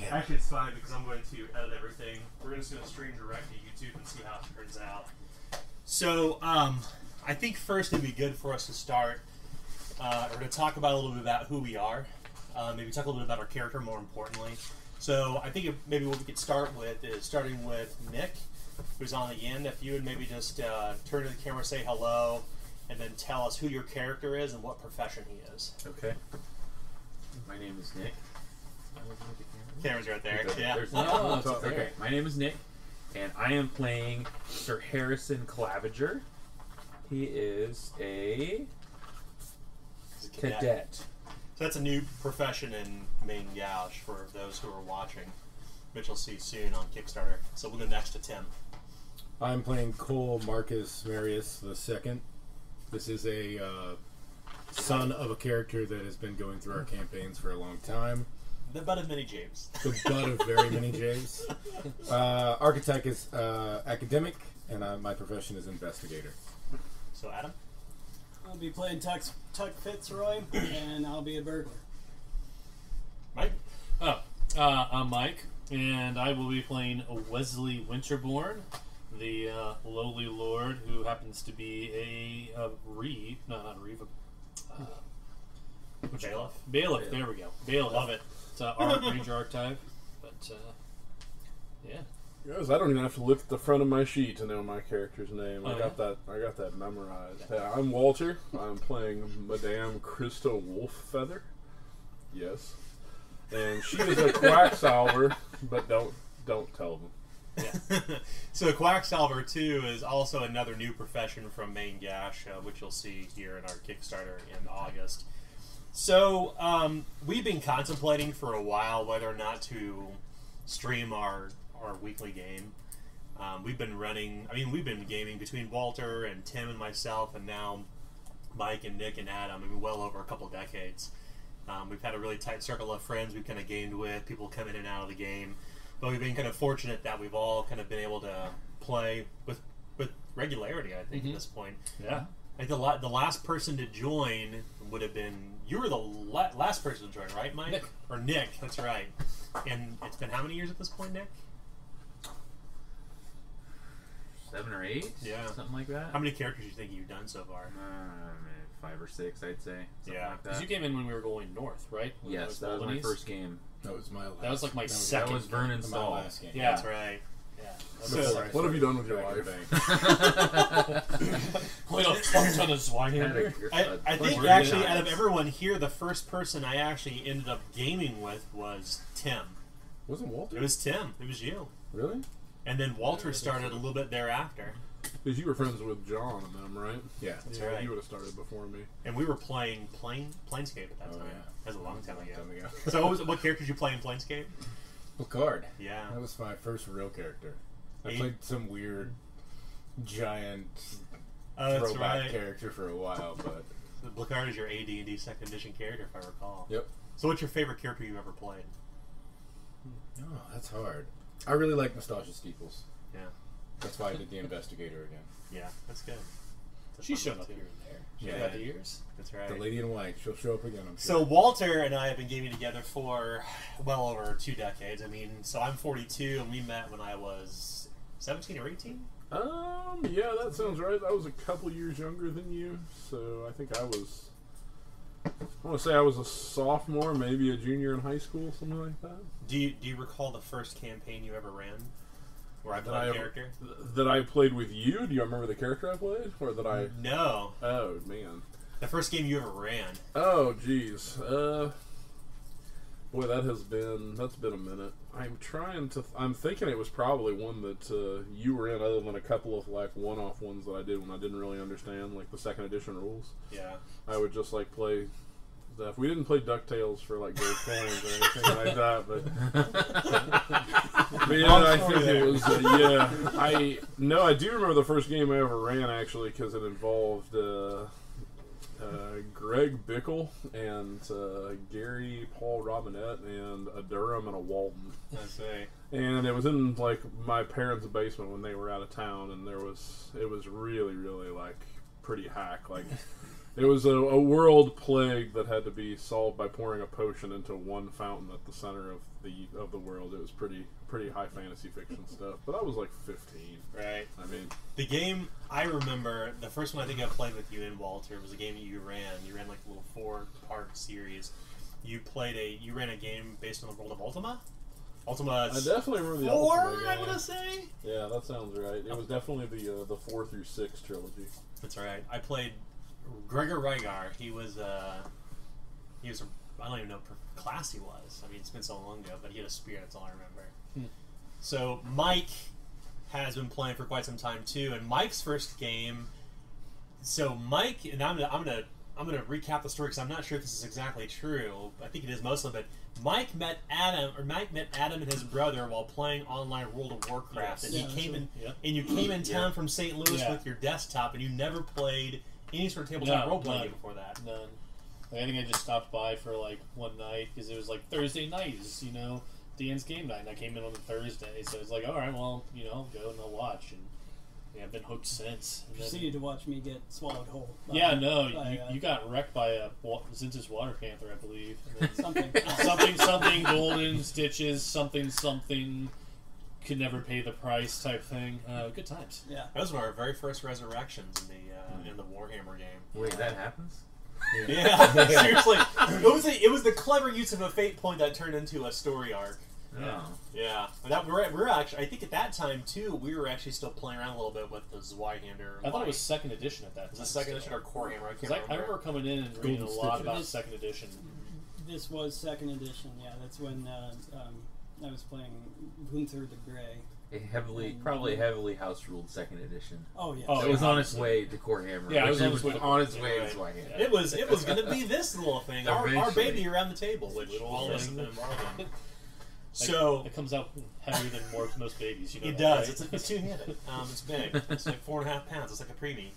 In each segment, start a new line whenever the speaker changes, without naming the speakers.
Yeah.
Actually, it's fine because I'm going to edit everything. We're just going to stream direct to YouTube and see how it turns out. So, I think first it'd be good for us to start, or to talk about a little bit about who we are. Maybe talk a little bit about our character, more importantly. So, I think maybe what we could start with is starting with Nick, who's on the end. If you would maybe just turn to the camera, say hello, and then tell us who your character is and what profession he is.
Okay. My name is Nick.
Camera's right there. Yeah.
Okay. My name is Nick, and I am playing Sir Harrison Claviger. He is a cadet.
So that's a new profession in Main Gouge for those who are watching, which you'll see soon on Kickstarter. So we'll go next to Tim.
I'm playing Cole Marcus Marius II. This is a son of a character that has been going through our campaigns for a long time.
The butt of many James.
The butt of very many James. Architect is academic, and my profession is investigator.
So Adam?
I'll be playing Tuck Fitzroy, and I'll be a burglar.
Mike?
I'm Mike, and I will be playing Wesley Winterbourne, the lowly lord who happens to be a
Bailiff?
Bailiff, there we go. Bailiff.
Love it.
It's our Ranger archetype, but yeah.
Guys, I don't even have to look at the front of my sheet to know my character's name.
Oh,
I got that memorized. Yeah, I'm Walter. I'm playing Madame Krista Wolffeather. Yes. And she is a quacksalver, but don't tell them.
Yeah. So Quacksalver 2 is also another new profession from Main Gash, which you'll see here in our Kickstarter in August. So we've been contemplating for a while whether or not to stream our weekly game. We've been gaming between Walter and Tim and myself, and now Mike and Nick and Adam. I mean, well over a couple decades. We've had a really tight circle of friends we've kind of gamed with, people come in and out of the game. But we've been kind of fortunate that we've all kind of been able to play with regularity, I think, at this point.
Yeah.
Like the last person to join would have been... You were the last person to join, right, Mike?
Nick.
Or Nick, that's right. And it's been how many years at this point, Nick?
7 or 8?
Yeah.
Something like that.
How many characters do you think you've done so far?
5 or 6, I'd say. Something
Yeah.
like
Because
that.
you came in when we were going north, right? When
Yes, that was my
Bolognese?
first game.
That was my last.
That was like my
that
second.
That was Vernon's
my
Stall.
last game.
Yeah.
That's right.
Yeah.
So-
What have you done with your
Back in
life?
the bank.
Wait, a fuck ton of swine
Had
here.
I think actually out of everyone here, the first person I actually ended up gaming with was Tim.
Wasn't Walter?
It was Tim. It was you.
Really?
And then Walter started a little bit thereafter.
Because you were friends with John and them, right?
Yeah.
That's
Yeah,
right.
you would have started before me.
And we were playing Planescape at that
Oh,
time.
yeah.
That was a long time ago.
Time ago.
So what characters you play in Planescape?
Picard.
Yeah.
That was my first real character. I
Eight.
played some weird, giant
Oh, that's
throwback
right.
character for a while, but
Blacard is your AD&D 2nd edition character, if I recall.
yep.
So what's your favorite character you've ever played?
Oh, that's hard. I really like Nostalgia Steeples.
Yeah.
That's why I did the investigator again.
Yeah, that's good. That's a
She's
fun
shown
one,
up
too.
here and there. She's
Yeah.
got the ears.
That's right.
The lady in white. She'll show up again. I'm
So
sure.
Walter and I have been gaming together for well over 2 decades. I mean, so I'm 42, and we met when I was 17 or 18.
Yeah, that sounds right. I was a couple years younger than you, so I think I want to say I was a sophomore, maybe a junior in high school, something like that.
Do you recall the first campaign you ever ran, where I
That
played
I
a
ever-
character?
That I played with you? Do you remember the character I played? Or that I...
No,
Oh, man.
the first game you ever ran.
Oh, geez. Boy, that's been a minute. I'm thinking it was probably one that you were in, other than a couple of like one-off ones that I did when I didn't really understand like the 2nd edition rules.
Yeah.
I would just like play stuff. We didn't play DuckTales for like gold coins or anything like that, but yeah, I think it was I do remember the first game I ever ran actually, because it involved Greg Bickle and Gary Paul Robinette and a Durham and a Walton.
I see.
And it was in like my parents' basement when they were out of town, and it was really, really like pretty hack. Like It was a world plague that had to be solved by pouring a potion into one fountain at the center of the world. It was pretty high fantasy fiction stuff. But I was like 15.
Right.
I mean,
The game I remember, the first one I think I played with you and Walter was a game that you ran. You ran like a little 4-part series. You ran a game based on the world of Ultima. Ultima.
I definitely remember the
4,
Ultima
I
game.
want to say.
Yeah, that sounds right. It was definitely the 4 through 6 trilogy.
That's right. I played Gregor Rygar. He was I don't even know what class he was. I mean, it's been so long ago, but he had a spear. That's all I remember. So Mike has been playing for quite some time too, and Mike's first game. So Mike, and I'm gonna recap the story because I'm not sure if this is exactly true. I think it is mostly, but Mike met Adam and his brother while playing online World of Warcraft, and
Yeah,
he came in,
yeah.
and you came in town from St. Louis
Yeah.
with your desktop, and you never played any sort of tabletop
No,
role-playing
none.
game before that.
None. Like, I think I just stopped by for like one night because it was like Thursday night is, Dan's game night, and I came in on the Thursday, so it's like, all right, well, I'll go and I'll watch, and yeah, I've been hooked since. And then-
Proceeded to watch me get swallowed whole.
yeah, no,
by,
you got wrecked by a Zintus Water Panther, I believe. And then
something.
something golden stitches, something could never pay the price type thing. Good times.
Yeah.
That was one of our very first resurrections in the Warhammer game.
Wait, that happens?
Yeah, seriously, it was the clever use of a fate point that turned into a story arc.
Yeah.
Yeah, and that we're actually. I think at that time too, we were actually still playing around a little bit with the Zweihander.
I thought it was second edition at that time.
Was it second edition or Core Hammer? I can't
I remember coming in and reading a
Golden
lot
Stitches.
about second edition.
This was second edition. Yeah, that's when I was playing Gunther the Grey.
Probably heavily house ruled second edition.
Oh yeah.
Oh,
It was
yeah,
on its
obviously.
way to Core Hammer.
Yeah, it
which
was on its way to
on its
Core
way
Hammer.
to Zweihander.
It was going to be this little thing, our
Eventually.
baby around the table, which
Little
all of us have
thing.
been involved in. So
It comes out heavier than most babies.
it
that,
does.
right?
It's two-handed. It's big. It's like 4.5 pounds. It's like a preemie.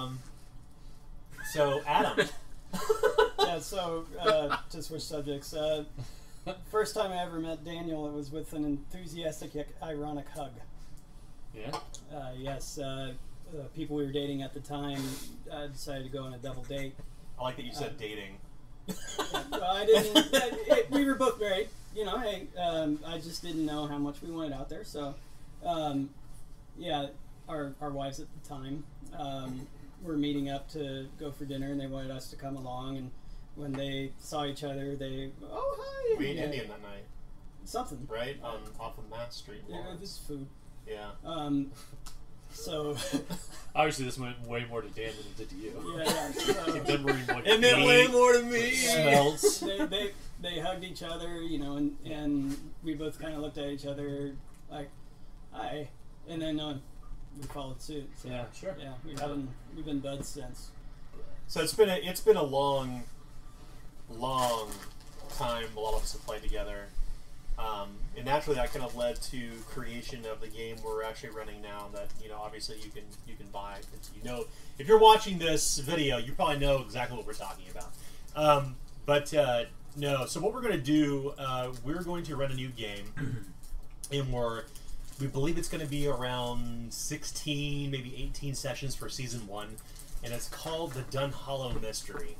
So Adam.
Yeah. So to switch subjects. First time I ever met Daniel, it was with an enthusiastic yet ironic hug.
Yeah.
Yes. People we were dating at the time decided to go on a double date.
I like that you said dating.
Well, I didn't. We were both married. Hey, I just didn't know how much we wanted out there. So, yeah, our wives at the time were meeting up to go for dinner, and they wanted us to come along. And when they saw each other, hi.
We ate
Yeah,
Indian that night,
something.
right? Off of Mass Street. in
Yeah,
Lawrence.
this is food.
Yeah.
So
Obviously, this went way more to Dan than it did to you.
yeah. So,
Remembering what
It meant
he
way more to me.
smells.
they hugged each other, and we both kind of looked at each other like, hi, and then we followed suit. So,
Yeah, sure.
yeah, we've been buds since.
So it's been a long time. A lot of us have played together, and naturally that kind of led to creation of the game we're actually running now. That obviously you can buy. If you're watching this video, you probably know exactly what we're talking about. No. So what we're going to do, we're going to run a new game, and we believe it's going to be around 16, maybe 18 sessions for season 1, and it's called the Dunhollow Mystery.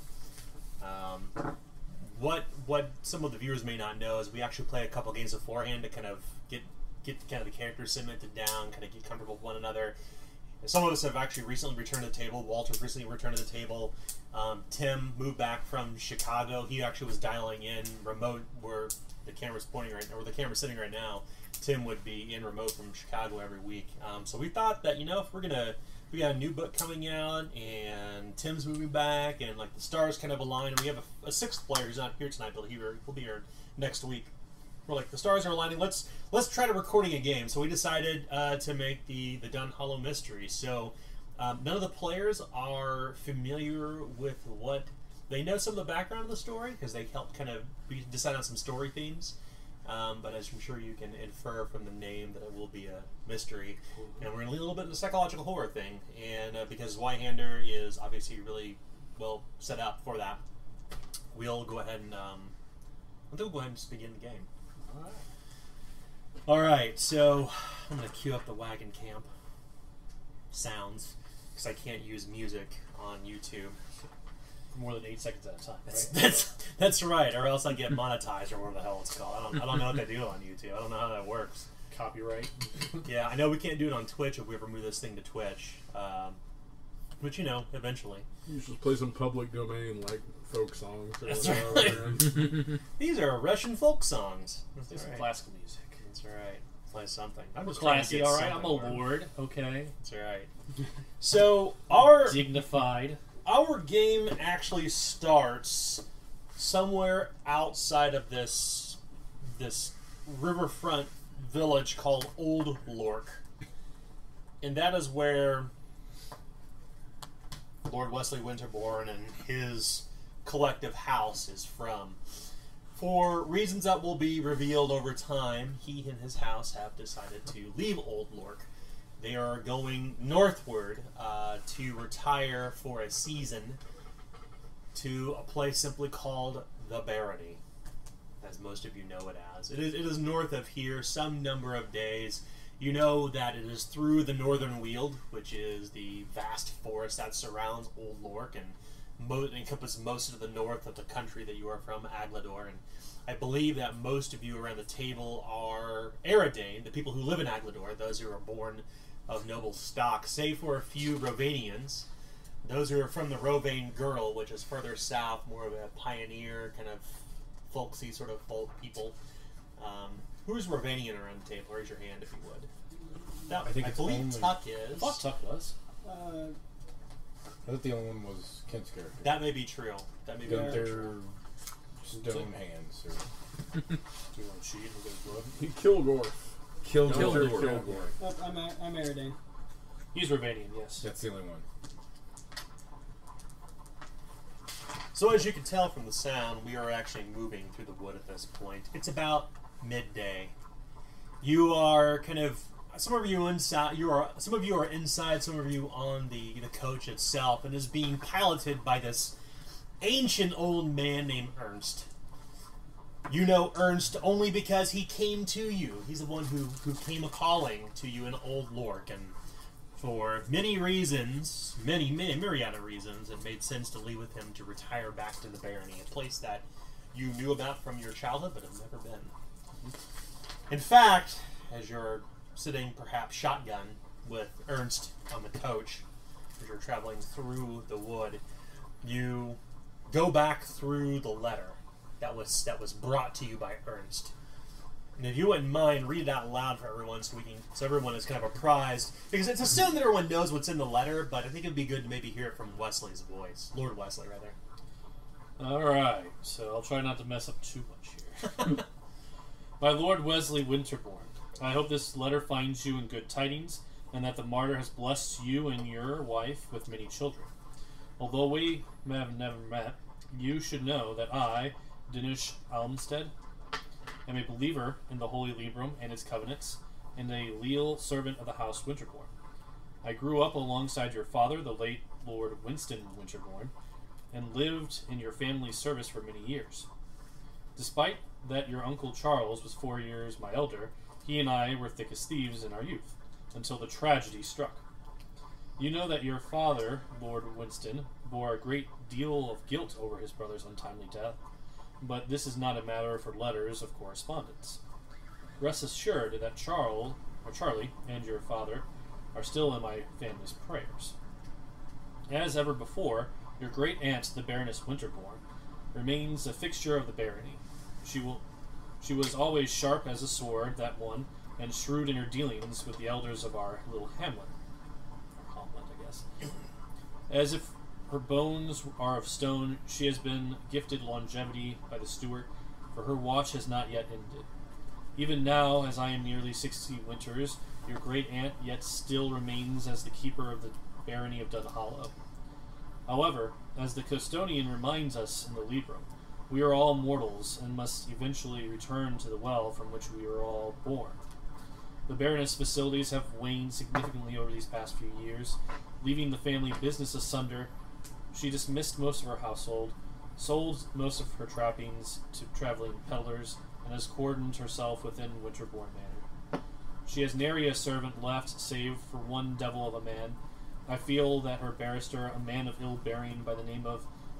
What some of the viewers may not know is we actually play a couple games beforehand to kind of get kind of the characters cemented down, kind of get comfortable with one another. And some of us have actually recently returned to the table. Walter's recently returned to the table. Tim moved back from Chicago. He actually was dialing in remote where the camera's pointing right now, where the camera's sitting right now. Tim would be in remote from Chicago every week. So we thought that if we got a new book coming out, and Tim's moving back, and like the stars kind of align, and we have a sixth player who's not here tonight, but he'll be here next week. We're like, the stars are aligning. Let's try to recording a game. So we decided to make the Dunhollow Mystery. So none of the players are familiar with what they know. Some of the background of the story because they helped kind of decide on some story themes. But as I'm sure you can infer from the name that it will be a mystery. And we're going to lean a little bit into the psychological horror thing. And because Zweihander is obviously really well set up for that, we'll go ahead and just begin the game. All right, so I'm going to cue up the wagon camp sounds because I can't use music on YouTube.
for more than 8 seconds at a time, right?
That's right, or else I get monetized or whatever the hell it's called. I don't know what they do on YouTube. I don't know how that works.
Copyright.
Yeah, I know we can't do it on Twitch if we ever move this thing to Twitch. But eventually.
You should play some public domain like folk songs. Or
That's
whatever.
right. These are Russian folk songs.
Let's do some
right.
classical music.
That's right. Play something. I'm
We're
just trying to
classy,
get
alright? I'm a
something.
lord, okay?
That's right. So our
Dignified.
game actually starts somewhere outside of this riverfront village called Old Lork, and that is where Lord Wesley Winterbourne and his collective house is from. For reasons that will be revealed over time, he and his house have decided to leave Old Lork. They are going northward to retire for a season to a place simply called the Barony, as most of you know it as. It is north of here, some number of days. You know that it is through the Northern Weald, which is the vast forest that surrounds Old Lork and encompasses most of the north of the country that you are from, Aglador. And I believe that most of you around the table are Eridane, the people who live in Aglador, those who are born of noble stock, save for a few Rovanians, those who are from the Rovane Girdle, which is further south, more of a pioneer, kind of folksy sort of folk people. Who's Rovanian around the table? Raise your hand if you would. Now,
I think
I
it's
believe
only-
Tuck is.
Fuck Tuck was.
I thought the only one was Kent's character.
That may be true. That may be
Got
true.
their stone hands. Or
Do you want to cheat and go blood?
He killed Gorf.
Kildor.
I'm Aridane.
He's Rovanian, yes.
that's the only one.
So as you can tell from the sound, we are actually moving through the wood at this point. It's about midday. You are kind of some of you inside. Some of you are inside. Some of you on the coach itself, and is being piloted by this ancient old man named Ernst. You know Ernst only because he came to you. He's the one who came a calling to you in Old Lork, and for many reasons, many myriad of reasons, it made sense to leave with him to retire back to the Barony, a place that you knew about from your childhood but have never been. In fact, as you're sitting perhaps shotgun with Ernst on the coach, as you're traveling through the wood, you go back through the letter that was brought to you by Ernst. And if you wouldn't mind, read it out loud for everyone so everyone is kind of apprised. Because it's assumed that everyone knows what's in the letter, but I think it'd be good to maybe hear it from Wesley's voice. Lord Wesley, rather.
Alright, so I'll try not to mess up too much here. My Lord Wesley Winterbourne, I hope this letter finds you in good tidings, and that the martyr has blessed you and your wife with many children. Although we have never met, you should know that I, Dinesh Almstead, am a believer in the Holy Librum and its covenants, and a leal servant of the House Winterbourne. I grew up alongside your father, the late Lord Winston Winterbourne, and lived in your family's service for many years. Despite that your uncle Charles was 4 years my elder, he and I were thick as thieves in our youth, until the tragedy struck. You know that your father, Lord Winston, bore a great deal of guilt over his brother's untimely death, but this is not a matter for letters of correspondence. Rest assured that Charlie, and your father are still in my family's prayers. As ever before, your great aunt, the Baroness Winterbourne, remains a fixture of the barony. She was always sharp as a sword, that one, and shrewd in her dealings with the elders of our little hamlet. Or hamlet, I guess. As if her bones are of stone, she has been gifted longevity by the steward, for her watch has not yet ended. Even now, as I am nearly 60 winters, your great aunt yet still remains as the keeper of the barony of Dunhollow. However, as the custodian reminds us in the Librum, we are all mortals and must eventually return to the well from which we were all born. The Baroness' facilities have waned significantly over these past few years, leaving the family business asunder. She dismissed most of her household, sold most of her trappings to traveling peddlers, and has cordoned herself within Winterbourne Manor. She has nary a servant left, save for one devil of a man. I feel that her barrister, a man of ill bearing by the name of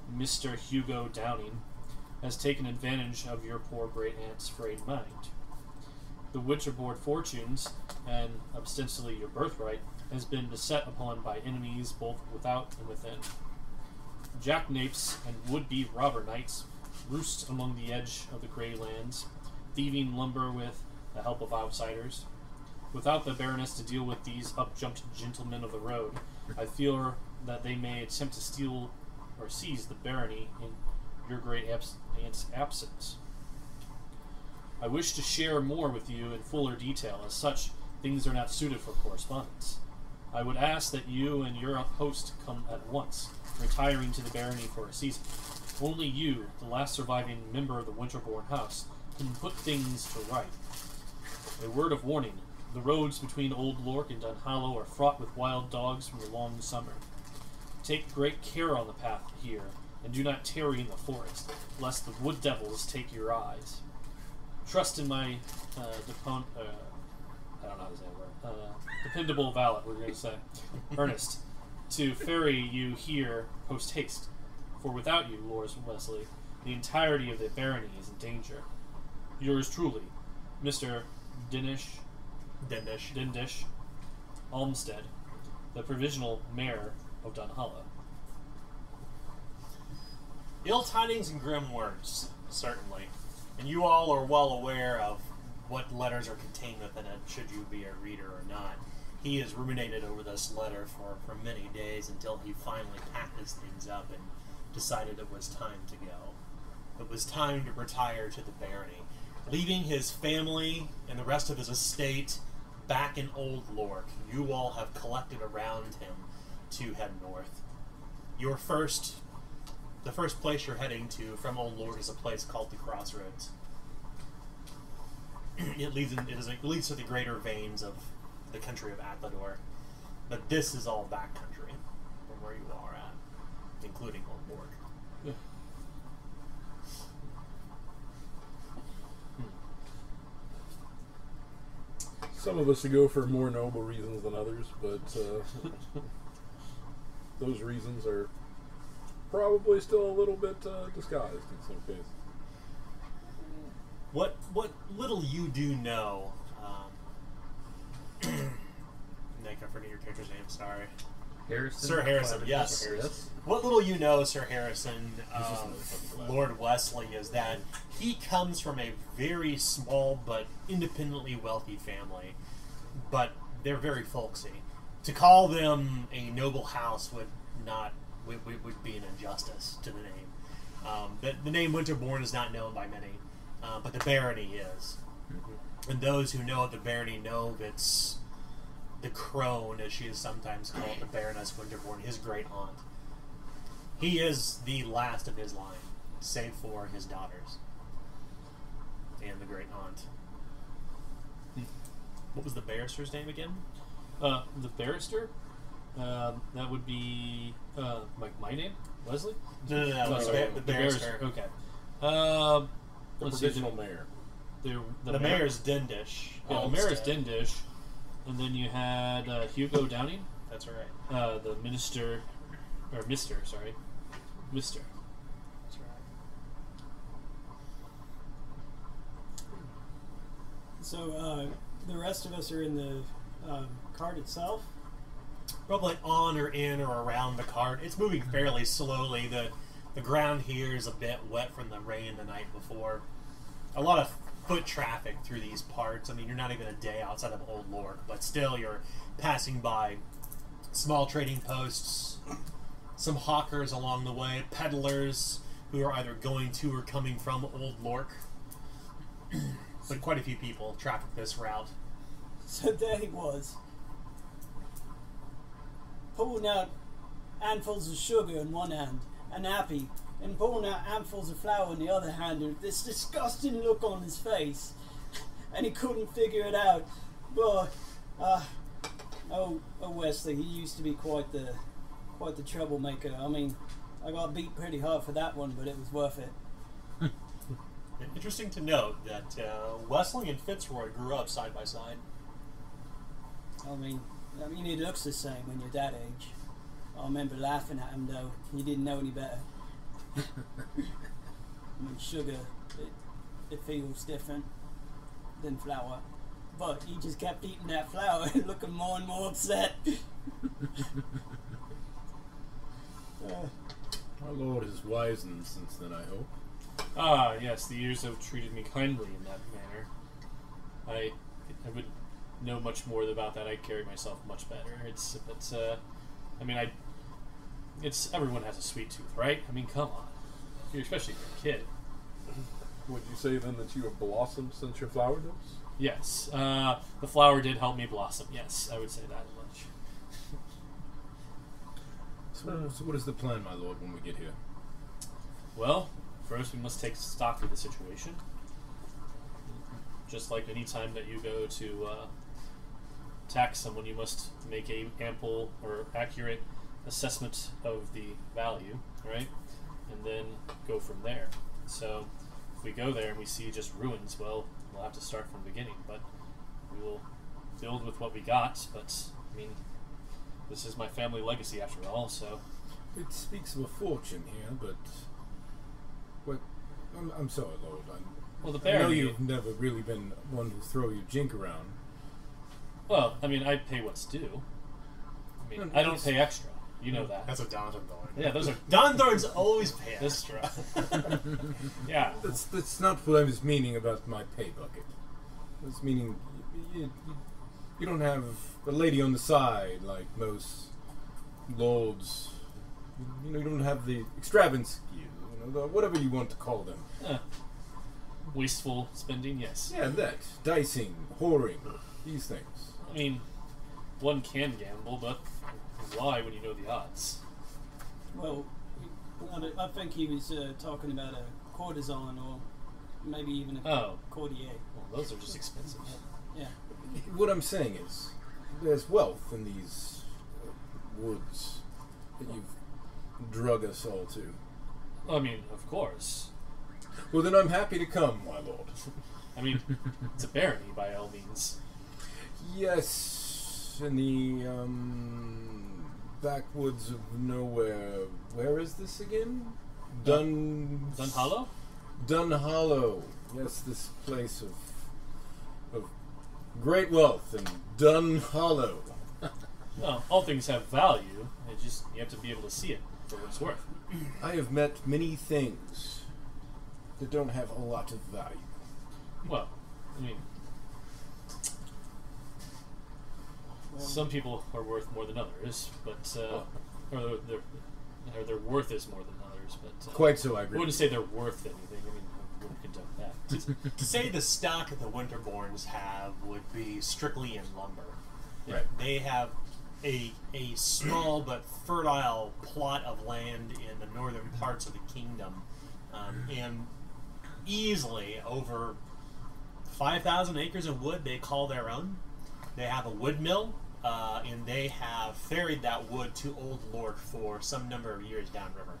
Mr. Hugo Downing, has taken advantage of your poor great-aunt's frayed mind. The Winterboard fortunes, and ostensibly your birthright, has been beset upon by enemies both without and within. Jackanapes and would-be robber knights roost among the edge of the Grey Lands, thieving lumber with the help of outsiders. Without the Baroness to deal with these up-jumped gentlemen of the road, I fear that they may attempt to steal or seize the barony in your great aunt's absence. I wish to share more with you in fuller detail. As such, things are not suited for correspondence. I would ask that you and your host come at once, retiring to the barony for a season. Only you, the last surviving member of the Winterbourne house, can put things to right. A word of warning. The roads between Old Lork and Dunhollow are fraught with wild dogs from the long summer. Take great care on the path here, and do not tarry in the forest, lest the wood devils take your eyes. Trust in my dependable valet, we're going to say, Ernest, to ferry you here post haste. For without you, Lord Wesley, the entirety of the barony is in danger. Yours truly, Mr. Dindish Olmsted, the provisional mayor of Dunhollow.
Ill tidings and grim words, certainly. And you all are well aware of what letters are contained within it, should you be a reader or not. He has ruminated over this letter for many days until he finally packed his things up and decided it was time to go. It was time to retire to the barony, leaving his family and the rest of his estate back in Old Lork. You all have collected around him to head north. The first place you're heading to from Old Lork is a place called the Crossroads. It leads to the greater veins of the country of Atlador. But this is all back country from where you are at, including Old Lork.
Yeah.
Some of us go for more noble reasons than others, but those reasons are probably still a little bit disguised in some cases.
What little you do know, Nick, I forget your character's name, sorry.
Harrison.
Sir Harrison, yes.
Sir Harrison.
What little you know, Sir Harrison, Lord Wesley, is that he comes from a very small but independently wealthy family, but they're very folksy. To call them a noble house would be an injustice to the name. The name Winterbourne is not known by many, but the barony is. Mm-hmm. And those who know the barony know it's the crone, as she is sometimes called, the Baroness Winterbourne, his great aunt. He is the last of his line, save for his daughters and the great aunt. What was the barrister's name again?
The barrister? That would be my name? Wesley?
No,
sorry,
the barrister.
Okay.
The
Let's
provisional mayor.
The mayor's Dindish.
Yeah, the mayor's Dindish. And then you had Hugo Downing,
That's right.
the minister, or Mr., sorry. Mr.
That's right.
So the rest of us are in the cart itself.
Probably on or in or around the cart. It's moving fairly slowly. The ground here is a bit wet from the rain the night before. A lot of foot traffic through these parts. I mean, you're not even a day outside of Old Lork, but still you're passing by small trading posts, some hawkers along the way, peddlers who are either going to or coming from Old Lork. But quite a few people traffic this route.
So there he was, pulling out handfuls of sugar in one hand and happy, and pulling out handfuls of flour in the other hand, with this disgusting look on his face, and he couldn't figure it out. But Wesley, he used to be quite the troublemaker. I mean, I got beat pretty hard for that one, but it was worth it.
Interesting to note that Wesley and Fitzroy grew up side by side.
I mean, he looks the same when you're that age. I remember laughing at him though. He didn't know any better. I mean, sugar, it feels different than flour. But he just kept eating that flour and looking more and more upset.
Our Lord has wisened since then, I hope.
Ah, yes, the years have treated me kindly in that manner. I would know much more about that. I carry myself much better. Everyone has a sweet tooth, right? I mean, come on. Especially if you're a kid.
Would you say then that you have blossomed since your flower dose?
Yes, the flower did help me blossom. Yes, I would say that much.
So what is the plan, my lord, when we get here?
Well, first we must take stock of the situation. Just like any time that you go to tax someone, you must make a ample or accurate assessment of the value, right? And then go from there. So if we go there and we see just ruins, well, we'll have to start from the beginning. But we will build with what we got. But I mean, this is my family legacy after all. So
It speaks of a fortune here, but what? I'm sorry, Lord.
well, the
I know
barony.
you've never really been one to throw your jink around.
Well, I mean, I pay what's due. I mean, I don't pay extra. You know that.
That's what Donovan going.
Yeah, those are
Donthorns always pay
This-
extra.
yeah.
That's not what I was meaning about my pay bucket. I was meaning you don't have a lady on the side like most lords. You know, you don't have the extravagance, whatever you want to call them.
Wasteful spending, yes.
Yeah, that. Dicing, whoring, these things.
I mean, one can gamble, but why when you know the odds?
Well, I think he was talking about a courtesan or maybe even a
Oh.
courtier.
Well, those are just expensive.
Yeah.
What I'm saying is, there's wealth in these woods that you've drug us all to.
I mean, of course.
Well, then I'm happy to come, my lord.
I mean, it's a barony by all means.
Yes, in the backwoods of nowhere. Where is this again? Dun
Hollow?
Hollow. Yes, this place of great wealth in Dun Hollow.
Well, all things have value. You have to be able to see it for what it's worth.
I have met many things that don't have a lot of value.
Well, I mean, some people are worth more than others, but or their worth is more than others. But
Quite so, I
I
agree.
wouldn't say they're worth anything. I mean, I wouldn't condone that.
To say the stock that the Winterborns have would be strictly in lumber.
Right.
They have a small but fertile plot of land in the northern parts of the kingdom, and easily over 5,000 acres of wood they call their own. They have a wood mill, and they have ferried that wood to Old Lork for some number of years downriver.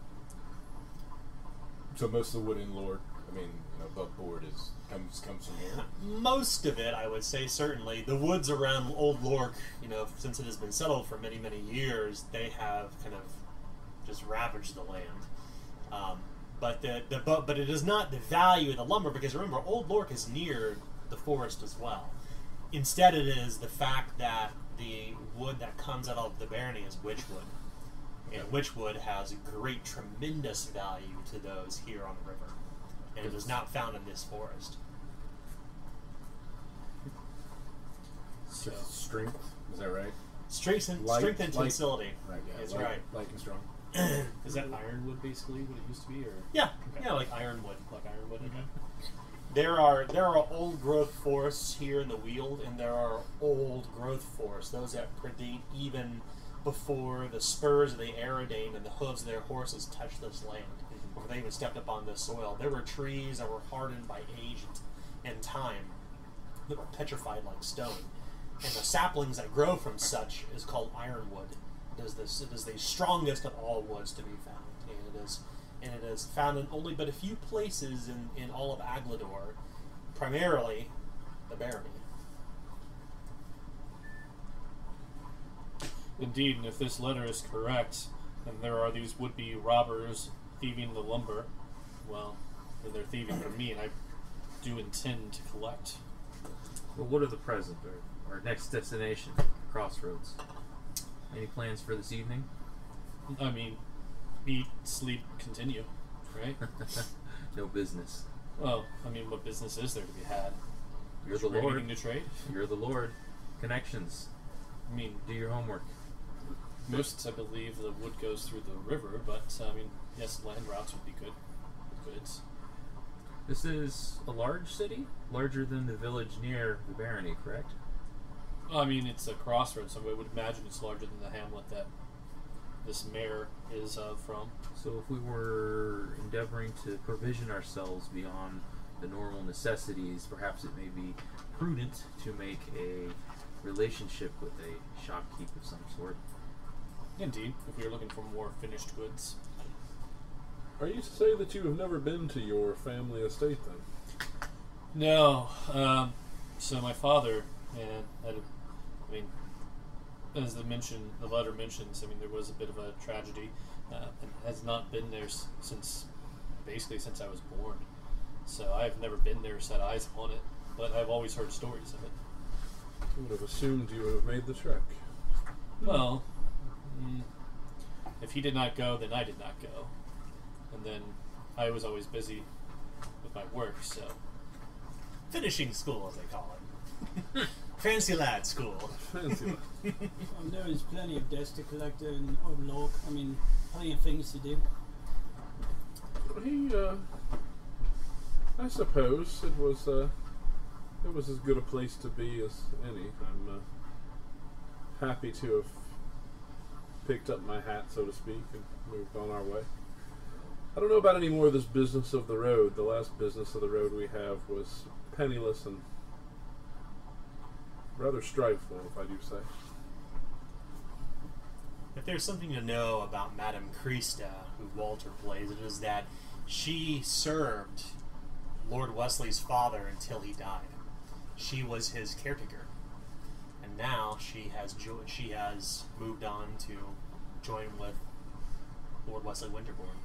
So most of the wood in Lord, above board comes from here.
Most of it, I would say, certainly. The woods around Old Lork, since it has been settled for many, many years, they have kind of just ravaged the land. But it is not the value of the lumber, because remember, Old Lork is near the forest as well. Instead, it is the fact that the wood that comes out of the barony is witchwood. And witchwood has great, tremendous value to those here on the river. And it is not found in this forest.
So,
Strength, is that right?
Strength and
Light-
tenacity.
Right, yeah.
That's
light,
right.
Light and strong.
is that ironwood basically what it used to be, or
Yeah,
Okay.
yeah, like ironwood.
like ironwood? Okay.
There are old growth forests here in the Weald, and there are old growth forests, those that predate even before the spurs of the Aerodane and the hooves of their horses touched this land, before they even stepped upon this soil. There were trees that were hardened by age and time, that were petrified like stone. And the saplings that grow from such is called ironwood. It is the strongest of all woods to be found, and it is found in only but a few places in all of Aglador, primarily the barony.
Indeed, and if this letter is correct, then there are these would-be robbers thieving the lumber, well, they're thieving from me, and I do intend to collect.
Well, what are the present or our next destination? Crossroads. Any plans for this evening?
I mean, eat, sleep, continue, right?
No business.
Well, I mean, what business is there to be had?
You're the
We're
Lord.
anything to trade?
You're the Lord. Connections.
I mean,
Do your homework.
most, I believe, the wood goes through the river, but, I mean, yes, land routes would be good with goods.
This is a large city, larger than the village near the barony, correct?
I mean, it's a crossroads, so I would imagine it's larger than the hamlet that this mayor is from.
So if we were endeavoring to provision ourselves beyond the normal necessities, perhaps it may be prudent to make a relationship with a shopkeep of some sort.
Indeed, if you're looking for more finished goods.
Are you to say that you have never been to your family estate then?
No, so my father, and I mean, as the letter mentions, I mean, there was a bit of a tragedy, and has not been there since I was born. So I've never been there, set eyes upon it, but I've always heard stories of it.
I would have assumed you would have made the trek.
Well, if he did not go, then I did not go, and then I was always busy with my work, so.
Finishing school, as they call it. Fancy lad school.
Fancy that.
There is plenty of debts to collect in Overlook. I mean, plenty of things to do.
He, I suppose it was as good a place to be as any. I'm happy to have picked up my hat, so to speak, and moved on our way. I don't know about any more of this business of the road. The last business of the road we have was penniless and rather strifeful, if I do say.
If there's something to know about Madame Krista, who Walter plays, it is that she served Lord Wesley's father until he died. She was his caretaker, and now she has moved on to join with Lord Wesley Winterbourne.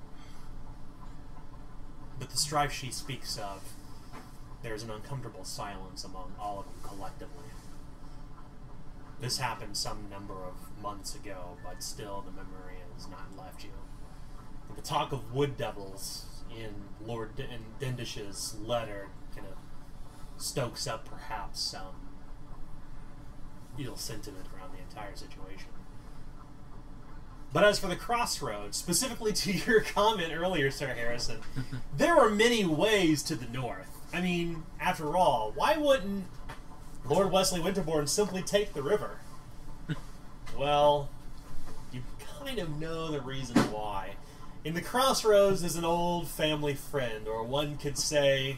But the strife she speaks of, there's an uncomfortable silence among all of them collectively. This happened some number of months ago, but still the memory has not left you. And the talk of wood devils in Lord Dendish's letter kind of stokes up perhaps some ill sentiment around the entire situation. But as for the crossroads, specifically to your comment earlier, Sir Harrison, there are many ways to the north. I mean, after all, why wouldn't Lord Wesley Winterbourne simply take the river? Well, you kind of know the reason why. In the crossroads is an old family friend, or one could say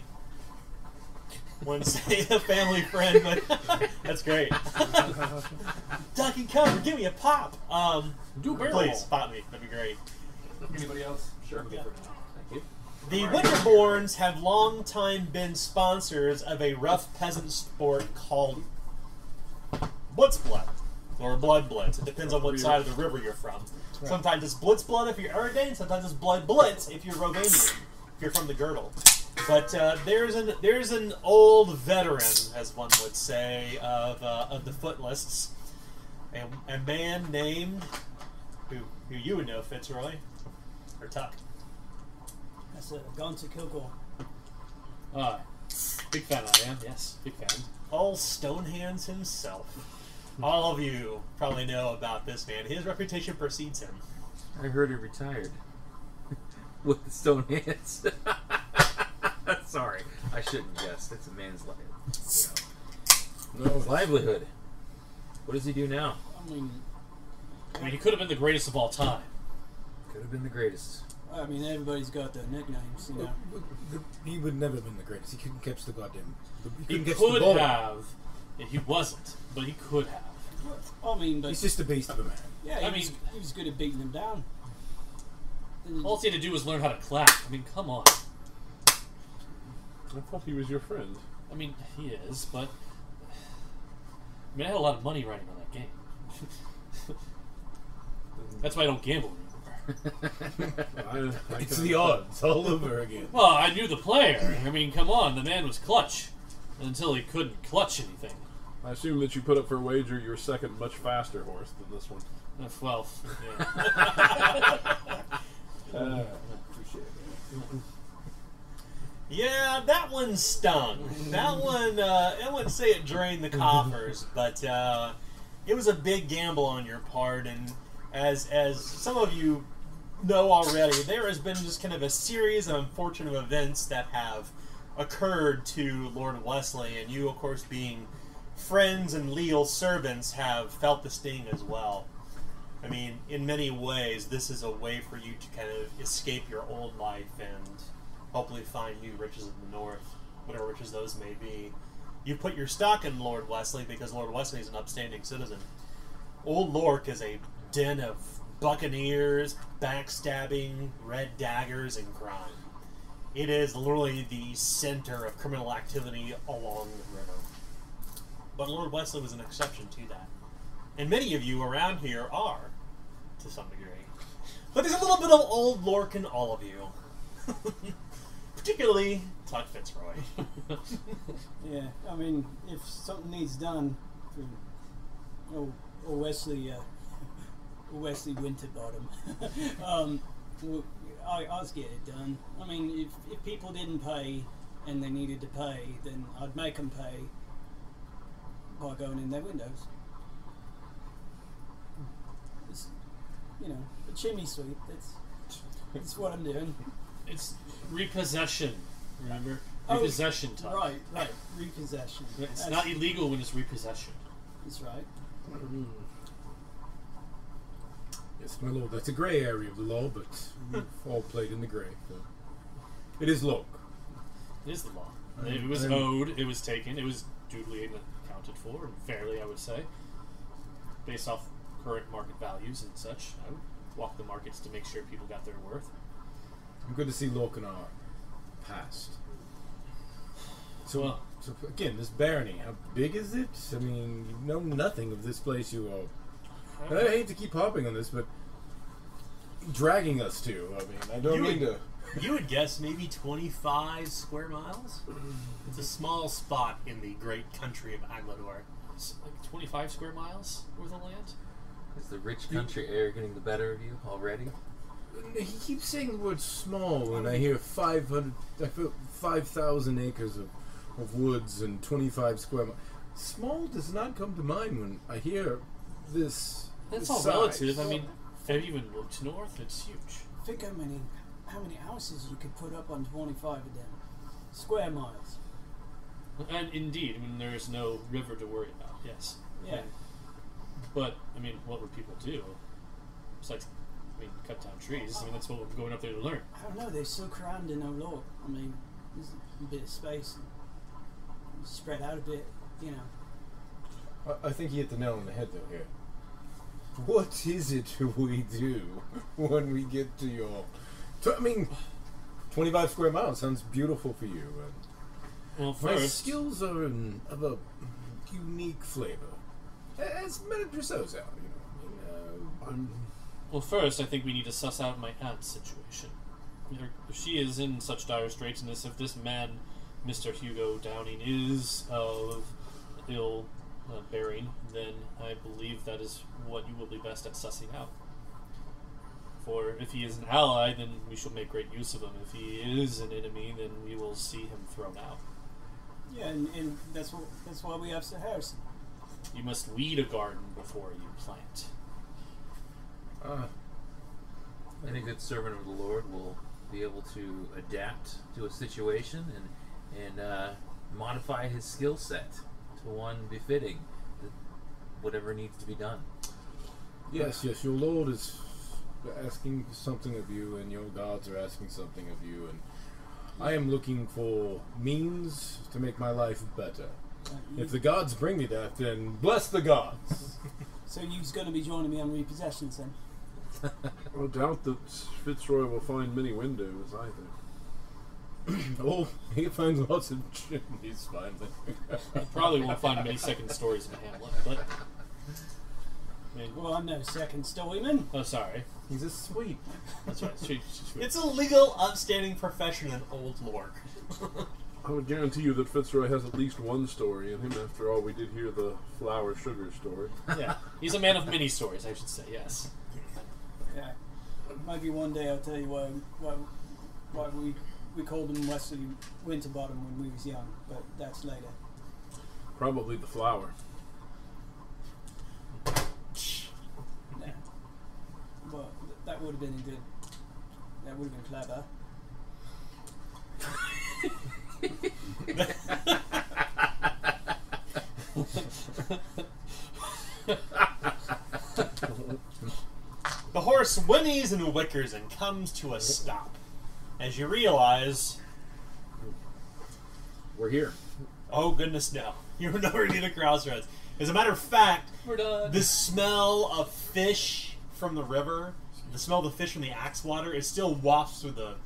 a family friend, but that's great. Ducky, cover, give me a pop.
Do a barrel.
Please, pop me. That'd be great.
Anybody else? Sure.
Yeah.
Thank you.
The Winterbournes have long time been sponsors of a rough peasant sport called Blitzblood, or Blood Blitz. It depends on what side of the river you're from.
Right.
Sometimes it's Blitzblood if you're Erdane, sometimes it's Blood Blitz if you're Rovanian, if you're from the Girdle. But there's an old veteran, as one would say, of the Footlists, a man named who you would know, Fitzroy or Tuck.
That's a Gonza Kilgore.
Big fan I am, yes, big fan.
Old Stonehands himself. All of you probably know about this man. His reputation precedes him.
I heard he retired with the stone hands. Sorry, I shouldn't guess. It's a man's life.
No,
His livelihood. What does he do now?
I mean,
he could have been the greatest of all time.
Could have been the greatest.
everybody's got their nicknames, you know.
he would never have been the greatest. He couldn't catch the goddamn.
He
couldn't catch the
could
ball.
have. He wasn't, but he could have.
I mean, but
He's just a beast of a man.
yeah,
I
he was good at beating them down.
All he had to do was learn how to clap. I mean, come on.
I thought he was your friend.
I mean, he is, but I mean, I had a lot of money riding on that game. That's why I don't gamble anymore.
It's the odds all over again.
Well, I knew the player. I mean, come on, the man was clutch until he couldn't clutch anything.
I assume that you put up for a wager your second much faster horse than this one.
Well, yeah.
Appreciate it.
Yeah, that one stung. That one, I wouldn't say it drained the coffers, but it was a big gamble on your part. And as some of you know already, there has been just kind of a series of unfortunate events that have occurred to Lord Wesley, and you, of course, being friends and leal servants, have felt the sting as well. I mean, in many ways, this is a way for you to kind of escape your old life and hopefully find new riches in the north, whatever riches those may be. You put your stock in Lord Wesley because Lord Wesley is an upstanding citizen. Old Lork is a den of buccaneers, backstabbing, red daggers, and crime. It is literally the center of criminal activity along the river. But Lord Wesley was an exception to that. And many of you around here are, to some degree. But there's a little bit of Old Lork in all of you. Particularly Tuck Fitzroy.
Yeah, I mean, if something needs done for Wesley Winterbottom, I'll get it done. I mean, if people didn't pay and they needed to pay, then I'd make them pay by going in their windows. It's, a chimney sweep. That's what I'm doing.
It's repossession, remember?
Oh,
Repossession time.
Right, repossession.
It's not illegal when it's repossession.
That's right.
Yes, my lord, that's a grey area of the law, but we've all played in the grey. So. It is Lork.
It is the law. It was owed, it was taken, it was duly accounted for, and fairly, I would say. Based off current market values and such. I would walk the markets to make sure people got their worth.
I'm good to see Lork in our past. So again, this barony, how big is it? I mean, you know nothing of this place you own. And I hate to keep hopping on this, but dragging us to. I mean, I don't mean to.
You would guess maybe 25 square miles? It's a small spot in the great country of Anglador.
It's like 25 square miles worth of land?
Is the rich country air getting the better of you already?
He keeps saying the word small, and I hear 5,000 acres of woods and 25 square miles. Small does not come to mind when I hear this.
That's
this
all
size.
relative. I mean, have you even looked north? It's huge.
Think how many houses you could put up on 25 of them. Square miles.
And indeed, I mean, there is no river to worry about, yes.
Yeah.
But, I mean, what would people do? Besides, cut down trees. I mean, that's what we're going up there to learn.
I don't know, they soak around in O'Lork. I mean, there's a bit of space. Spread out a bit,
I think you hit the nail on the head, though, here. What is it we do when we get to your... 25 square miles sounds beautiful for you.
Well,
My
first,
skills are of a unique flavor. As Metatrissos out,
well, first, I think we need to suss out my aunt's situation. If she is in such dire straits, and if this man, Mr. Hugo Downing, is of ill bearing, then I believe that is what you will be best at sussing out. For if he is an ally, then we shall make great use of him. If he is an enemy, then we will see him thrown out.
Yeah, and that's why we have Sir Harrison.
You must weed a garden before you plant.
Any good servant of the Lord will be able to adapt to a situation and modify his skill set to one befitting whatever needs to be done.
Yes, your Lord is asking something of you, and your gods are asking something of you, and I am looking for means to make my life better. If the gods bring me that, then bless the gods.
So you's going to be joining me on repossessions then?
I doubt that Fitzroy will find many windows either.
Oh, he finds lots of chimneys finally.
You probably won't find many second stories in Hamlet, but I mean,
Well, I'm no second storyman.
oh, sorry.
He's a sweep.
That's right. Sweet.
It's a legal, upstanding profession in Old Lork.
I would guarantee you that Fitzroy has at least one story in him. After all, we did hear the flour sugar story.
Yeah, he's a man of many stories, I should say. Yes.
Yeah. Maybe one day I'll tell you why we called him Wesley Winterbottom when we was young, but that's later.
Probably the flour.
Yeah. Well, that would have been good. That would have been clever.
The horse whinnies and wickers and comes to a stop. As you realize,
We're here.
oh goodness no, you're nowhere near the crossroads. As a matter of fact,
We're done.
the smell of fish from the river, the smell of the fish from the axe water, it still wafts through the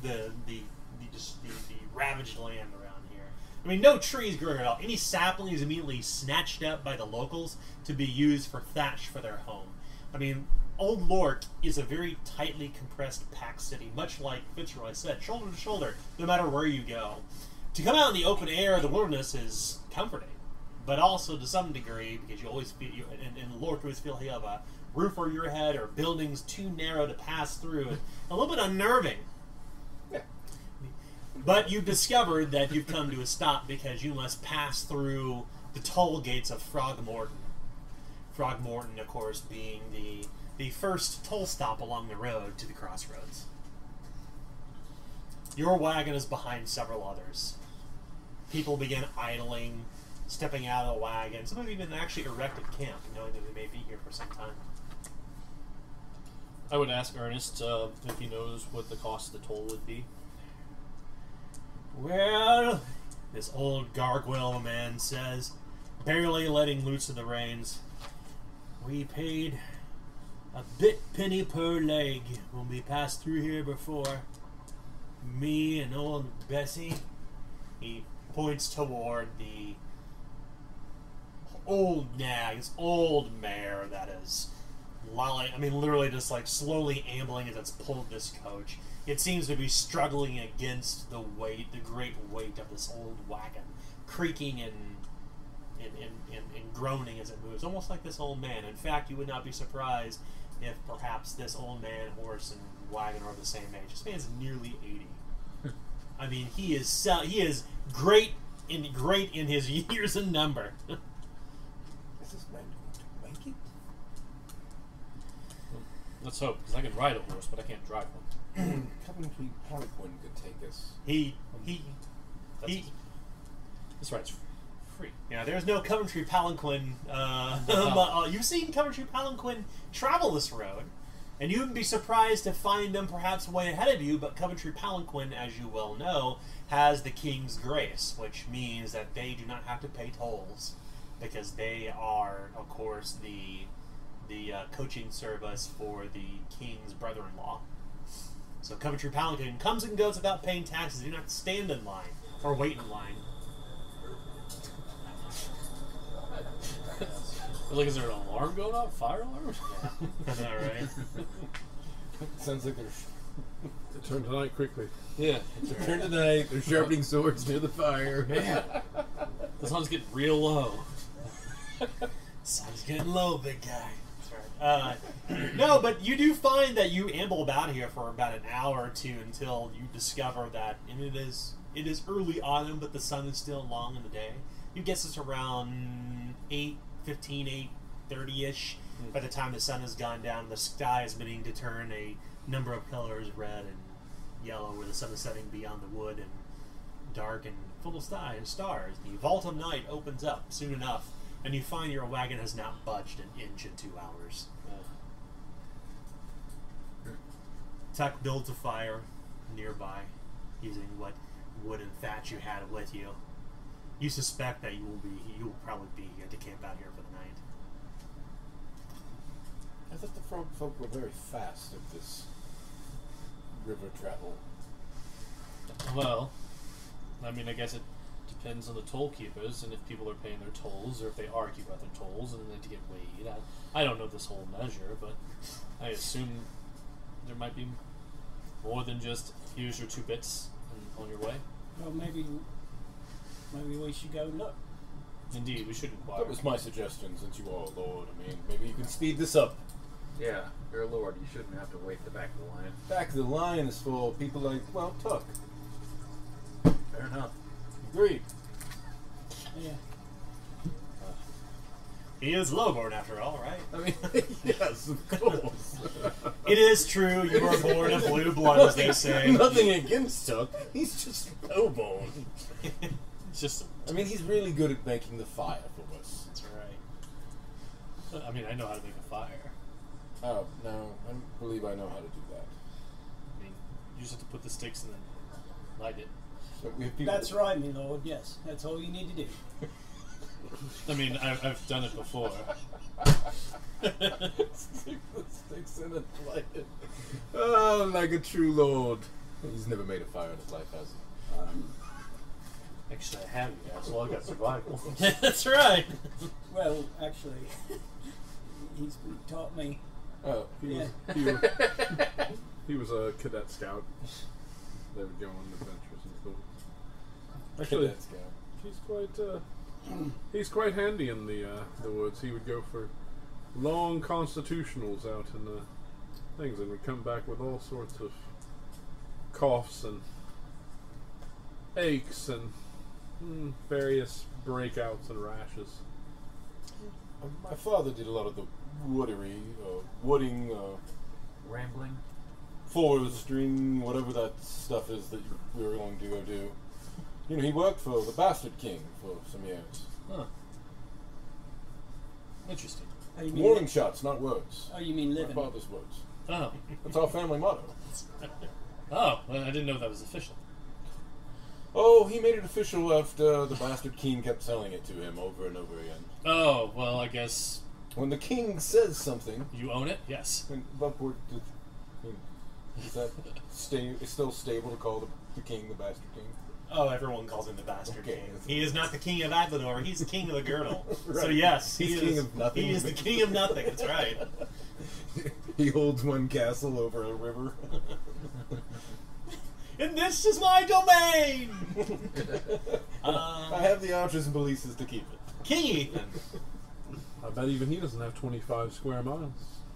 ravaged land around here. I mean, no trees growing at all. Any sapling is immediately snatched up by the locals to be used for thatch for their home. I mean, Old Lork is a very tightly compressed packed city, much like Fitzroy said, shoulder to shoulder, no matter where you go. To come out in the open air, the wilderness is comforting, but also to some degree, because you always feel, in Lork, you always feel you have a roof over your head or buildings too narrow to pass through, and a little bit unnerving. But you've discovered that you've come to a stop because you must pass through the toll gates of Throgmorton. Throgmorton, of course, being the first toll stop along the road to the crossroads. Your wagon is behind several others. People begin idling, stepping out of the wagon. Some have even actually erected camp, knowing that they may be here for some time.
I would ask Ernest if he knows what the cost of the toll would be.
Well, this old gargoyle man says, barely letting loose of the reins, we paid a bit penny per leg when we passed through here before. Me and old Bessie. He points toward the old nag, this old mare that is lolling, I mean literally just like slowly ambling as it's pulled this coach. It seems to be struggling against the weight, the great weight of this old wagon, creaking and groaning as it moves, almost like this old man. In fact, you would not be surprised if perhaps this old man, horse, and wagon are the same age. This man's nearly 80. I mean, he is great in his years and number.
Is this man going to make it?
Let's hope, because I can ride a horse, but I can't drive one.
Coventry Palanquin could take us.
That's right, it's free.
Yeah, there's no Coventry Palanquin. You've seen Coventry Palanquin travel this road, and you wouldn't be surprised to find them perhaps way ahead of you, but Coventry Palanquin, as you well know, has the King's Grace, which means that they do not have to pay tolls, because they are, of course, the coaching service for the King's brother-in-law. So Coventry Palanquin comes and goes without paying taxes. You do not have to stand in line or wait in line.
Like, is there an alarm going off? Fire alarm?
Yeah. All right.
Sounds like there's.
Turn tonight quickly.
Yeah.
Turn tonight. They're sharpening swords near the fire.
The sun's getting real low.
Sun's getting low, big guy. That's right. No, but you do find that you amble about here for about an hour or two until you discover that, and it is early autumn, but the sun is still long in the day. You guess it's around 8:15, 8:30-ish. By the time the sun has gone down, the sky is beginning to turn a number of colors, red and yellow, where the sun is setting beyond the wood, and dark and full of stars. The vault of night opens up soon enough, and you find your wagon has not budged an inch in 2 hours. Tuck builds a fire nearby, using what wood and thatch you had with you. You suspect that you will probably be here to camp out here for the night.
I thought the frog folk were very fast at this river travel.
Well, I mean, I guess it depends on the toll keepers and if people are paying their tolls or if they argue about their tolls and then to get weighed. I don't know this whole measure, but I assume there might be more than just here's your 2 bits and on your way.
Well, maybe we should go look.
Indeed, we should inquire.
That was my suggestion, since you are a lord. I mean, maybe you can speed this up.
Yeah, you're a lord. You shouldn't have to wait at the back of the line.
Back of the line is for people like, well, Tuck.
Fair enough.
Agreed.
Yeah.
He is lowborn after all, right?
I mean, yes, of course.
It is true. You were born of blue blood, as they say.
Nothing against Tuck. He's just lowborn.
It's just.
I mean, he's really good at making the fire for us.
That's right.
I mean, I know how to make a fire.
Oh, no, I don't believe I know how to do that.
I mean, you just have to put the sticks and then light it.
But we have people
That's right, my lord. Yes, that's all you need to do.
I mean, I've done it before.
Stick the sticks in and light it. Oh, like a true lord. He's never made a fire in his life, has he?
Actually, I have, yeah, so I got survival.
That's right.
Well, actually, he's taught me.
Oh,
Yeah.
He was a cadet scout. They would go on adventures and stuff. Actually,
Cadet Scout.
he's quite handy in the woods. He would go for long constitutionals out in the things, and would come back with all sorts of coughs and aches and various breakouts and rashes.
My father did a lot of the wooding,
Rambling.
forestering, whatever that stuff is that we were going to go do. You know, he worked for the Bastard King for some years.
Huh. Interesting.
Oh, you mean
Warning shots, not words.
Oh, you mean
My
living?
father's words.
Oh.
That's our family motto.
Oh, well, I didn't know that was official.
Oh, he made it official after the Bastard King kept selling it to him over and over again.
Oh, well, I guess
When the king says something,
you own it? Yes.
and Buckworth, is that still stable to call the king the Bastard King?
Oh, everyone calls him the Bastard
Okay.
King. He is not the king of Aglador. He's the king of the girdle. So
Right.
yes, he
He's
is
king of nothing.
He is the king of nothing. That's right.
He holds one castle over a river.
And this is my domain.
I have the archers and balises to keep it.
King Ethan.
I bet even he doesn't have 25 square miles.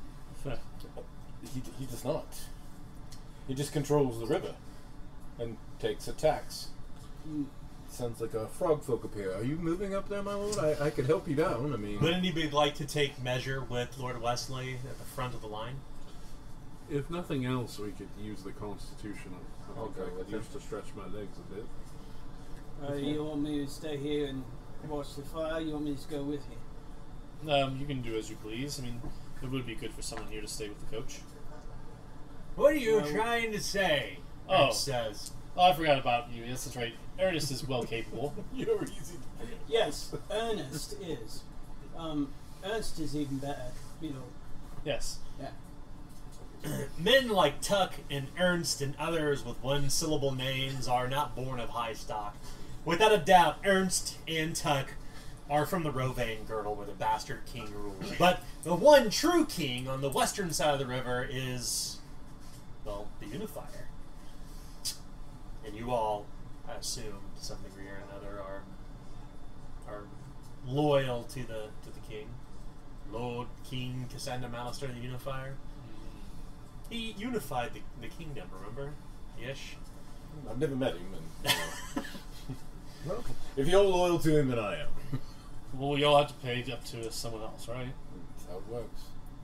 He does not. He just controls the river and takes a tax. Sounds like a frog folk up here. Are you moving up there, my lord? I could help you down. I mean,
Wouldn't he like to take measure with Lord Wesley at the front of the line?
If nothing else, we could use the Constitution. I think
Okay,
I
with
could use to stretch my legs a bit.
You want me to stay here and watch the fire? You want me to go with you?
You can do as you please. I mean, it would be good for someone here to stay with the coach.
What are you
Well-
trying to say?
Oh.
Ernst says.
Oh, I forgot about you. Yes, that's right. Ernest is well capable.
you're easy to forget.
Yes, Ernest is. Ernst is even better. You know.
Yes.
Yeah.
Men like Tuck and Ernst and others with one-syllable names are not born of high stock. Without a doubt, Ernst and Tuck are from the Rovane girdle where the Bastard King rules. But the one true king on the western side of the river is, well, the Unifier. And you all, I assume, to some degree or another, are loyal to the king. Lord King Cassandra Malister, the Unifier. He unified the kingdom, remember? Ish.
I've never met him. And, well, if you're loyal to him, then I am.
Well, we all have to pay up to someone else, right?
That's how it works.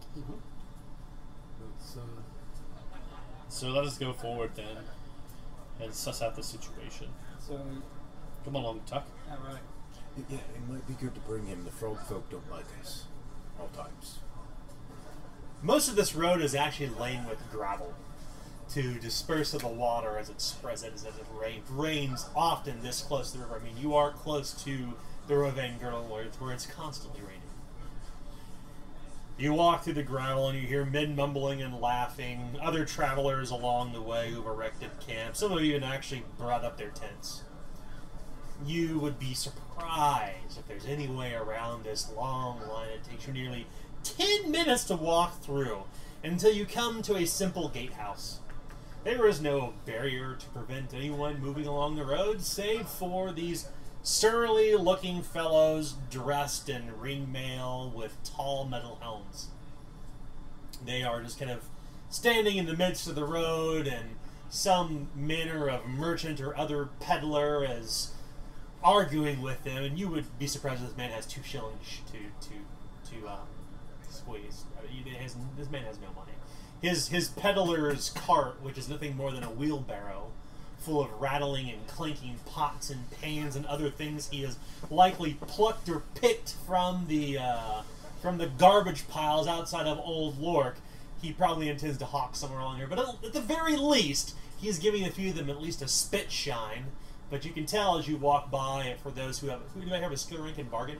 It's,
So let us go forward then and suss out the situation.
So,
Come along, Tuck.
all right.
Yeah, it might be good to bring him. The frog folk don't like us. All times.
Most of this road is actually laid with gravel to disperse of the water as it spreads, as it rains often this close to the river. I mean, you are close to the Rovane girdle where it's constantly raining. You walk through the gravel and you hear men mumbling and laughing, other travelers along the way who've erected camp. Some have even actually brought up their tents. you would be surprised if there's any way around this long line. It takes you nearly 10 minutes to walk through until you come to a simple gatehouse. There is no barrier to prevent anyone moving along the road, save for these surly looking fellows dressed in ringmail with tall metal helms. They are just kind of standing in the midst of the road, and some manner of merchant or other peddler is arguing with them, and you would be surprised if this man has 2 shillings to squeeze. I mean, this man has no money. His peddler's cart, which is nothing more than a wheelbarrow, full of rattling and clanking pots and pans and other things he has likely plucked or picked from the garbage piles outside of Old Lork. He probably intends to hawk somewhere along here, but at the very least, he is giving a few of them at least a spit shine. But you can tell as you walk by, for those who do I have a skill rank in bargain?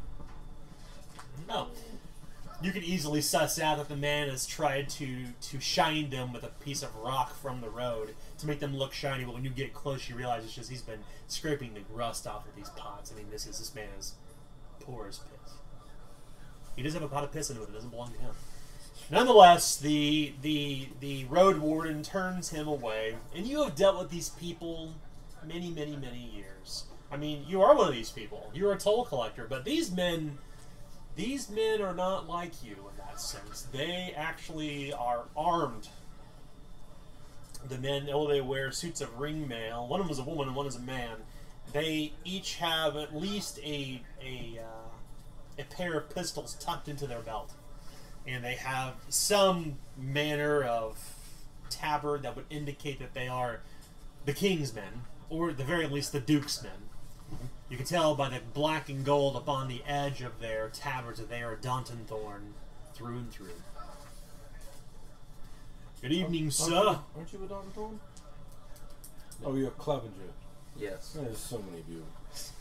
No. You can easily suss out that the man has tried to shine them with a piece of rock from the road to make them look shiny, but when you get close you realize it's just he's been scraping the rust off of these pots. I mean, this man is poor as piss. He does have a pot of piss in it, but it doesn't belong to him. Nonetheless, the road warden turns him away, and you have dealt with these people many, many, many years. I mean, you are one of these people. You're a toll collector, but these men are not like you in that sense. They actually are armed. The men, they wear suits of ringmail. One of them is a woman and one is a man. They each have at least a pair of pistols tucked into their belt. And they have some manner of tabard that would indicate that they are the king's men, or at the very least the duke's men. You can tell by the black and gold upon the edge of their tabards that they are Daunton Thorn through and through. Good evening, sir.
Aren't you a Daunton Thorn? Oh, you're Clevenger.
Yes.
There's so many of you.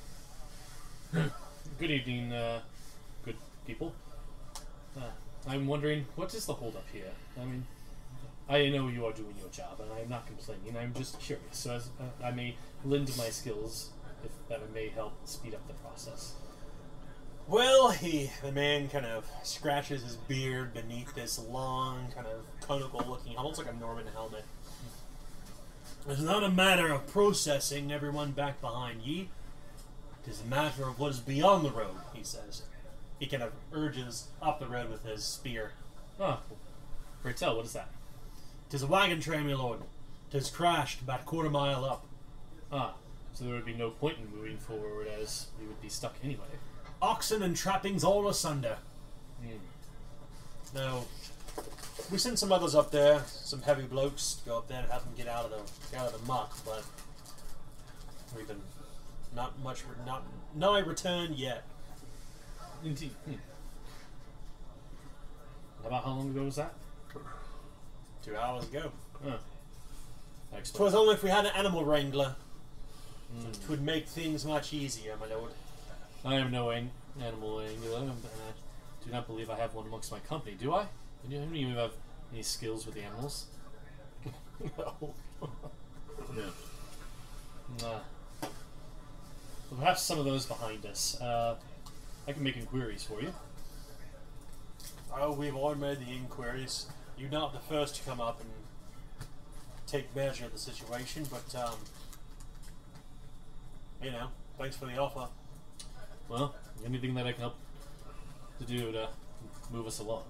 Good evening, good people. I'm wondering, what is the holdup here? I mean, I know you are doing your job, and I'm not complaining. I'm just curious, so as I may lend my skills, if that may help speed up the process.
Well, the man kind of scratches his beard beneath this long, kind of conical-looking, almost like a Norman helmet. It's not a matter of processing everyone back behind ye. It is a matter of what is beyond the road, he says. He kind of urges up the road with his spear.
Ah, pray tell, what is that?
'Tis a wagon train, my lord. 'Tis crashed about a quarter mile up.
Ah, so there would be no point in moving forward as we would be stuck anyway.
Oxen and trappings all asunder.
Hmm.
Now, we sent some others up there, some heavy blokes, to go up there and help them get out of the muck, but we've been not no return yet.
Indeed. About how long ago was that?
2 hours ago.
Excellent.
'Twas only if we had an animal wrangler. It would make things much easier, my lord.
I am no animal angler, and I do not believe I have one amongst my company, do I? Do you even have any skills with the animals?
No.
No. Well, perhaps some of those behind us. I can make inquiries for you.
Oh, we've already made the inquiries. You're not the first to come up and take measure of the situation, but, thanks for the offer.
Well, anything that I can help to do to move us along.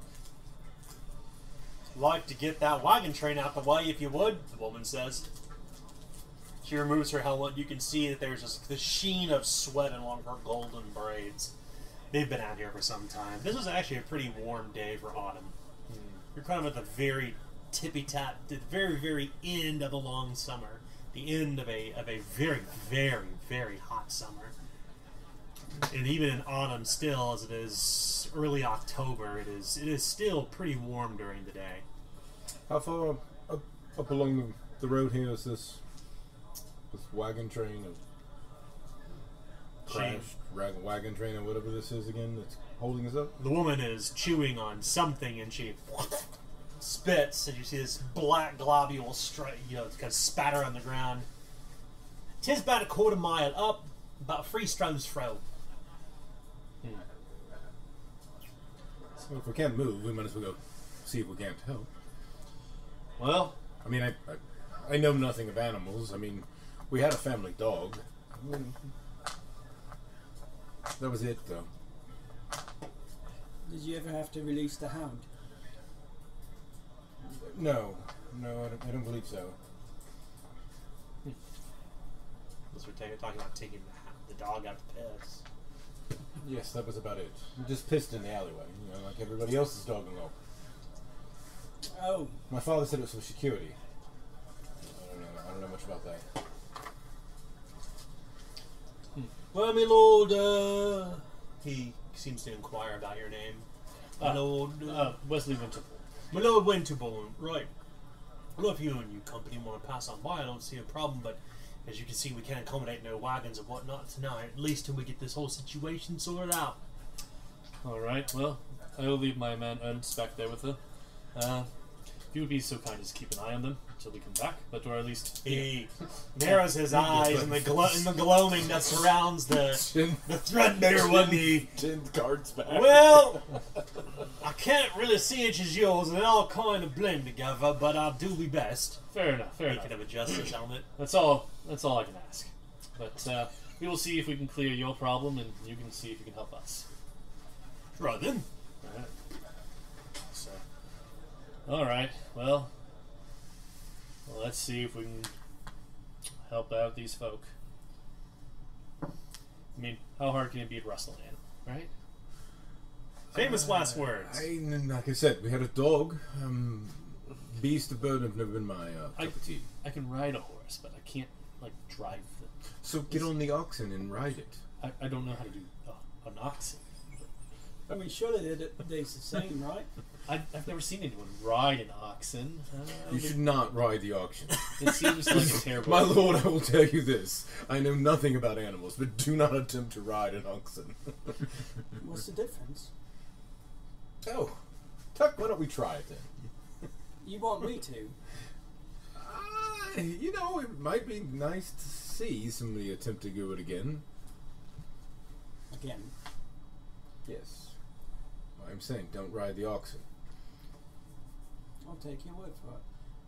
Like to get that wagon train out the way, if you would, the woman says. She removes her helmet. You can see that there's just the sheen of sweat along her golden braids. They've been out here for some time. This was actually a pretty warm day for autumn. You're kind of at the very tippy-tap, the very, very end of the long summer. The end of a very, very, very hot summer. And even in autumn still, as it is early October, it is still pretty warm during the day.
How far up along the road here is this wagon train of crashed wagon train or whatever this is again that's holding us up?
The woman is chewing on something and she spits, and you see this black globule kind of spatter on the ground. 'Tis about a quarter mile up. About 3 stones throw.
So if we can't move, we might as well go see if we can't help.
Well,
I mean, I know nothing of animals. I mean, we had a family dog. That was it, though.
Did you ever have to release the hound?
No, I don't believe so.
Unless we're talking about taking the dog out to piss.
Yes, that was about it. We just pissed in the alleyway, like everybody else's dog and all.
Oh,
My father said it was for security. I don't know much about that.
Well, my lord, he seems to inquire about your name. My lord,
Wesley Winterpool.
my lord Winterbourne, right. Well, if you and your company want to pass on by, I don't see a problem, but as you can see, we can't accommodate no wagons and whatnot tonight, at least till we get this whole situation sorted out.
Alright, well, I will leave my man Ernst back there with her. If you would be so kind as to keep an eye on them until we come back, but or at least...
He narrows his eyes in the gloaming that surrounds the threadbare one.
Tinned cards back.
Well, I can't really see it as yours, and they all kind of blend together, but I'll do my best.
Fair enough, fair
He
enough.
could have adjusted his helmet.
That's all I can ask. But we will see if we can clear your problem, and you can see if you can help us.
Right then.
Alright. So, alright, well, let's see if we can help out these folk. I mean, how hard can it be at Rustleland, right?
Famous last words.
Like I said, we had a dog. Beast of burden have never been my cup of tea.
I can ride a horse, but I can't, like, drive them.
So get on the oxen and ride it.
I don't know how to do an oxen.
I mean, surely they're the same, right?
I've never seen anyone ride an oxen.
You should not ride the oxen.
It seems like a terrible...
My lord, I will tell you this. I know nothing about animals, but do not attempt to ride an oxen.
What's the difference?
Oh, Tuck, why don't we try it then?
You want me to?
It might be nice to see somebody attempt to do it again.
Again.
Yes. I'm saying, don't ride the oxen.
I'll take your word for it.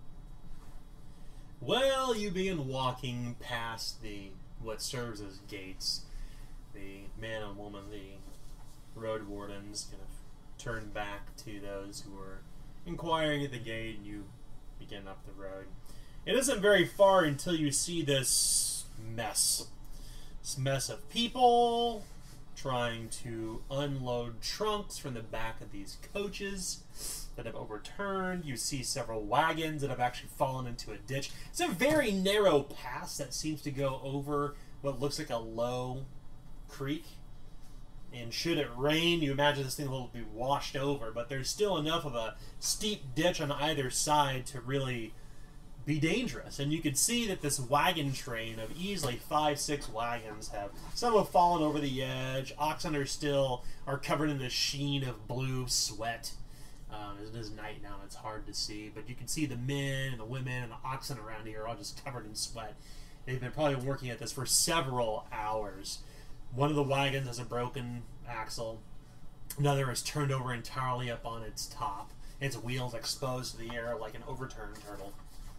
Well, you begin walking past what serves as gates. The man and woman, the road wardens, kind of turn back to those who are inquiring at the gate, and you begin up the road. It isn't very far until you see this mess. This mess of people trying to unload trunks from the back of these coaches that have overturned. You see several wagons that have actually fallen into a ditch. It's a very narrow pass that seems to go over what looks like a low creek. And should it rain, you imagine this thing will be washed over, but there's still enough of a steep ditch on either side to really be dangerous. And you can see that this wagon train of easily 5-6 wagons some have fallen over the edge. Oxen are covered in this sheen of blue sweat. It is night now, it's hard to see, but you can see the men and the women and the oxen around here are all just covered in sweat. They've been probably working at this for several hours. One of the wagons has a broken axle. Another is turned over entirely up on its top. Its wheels exposed to the air like an overturned turtle.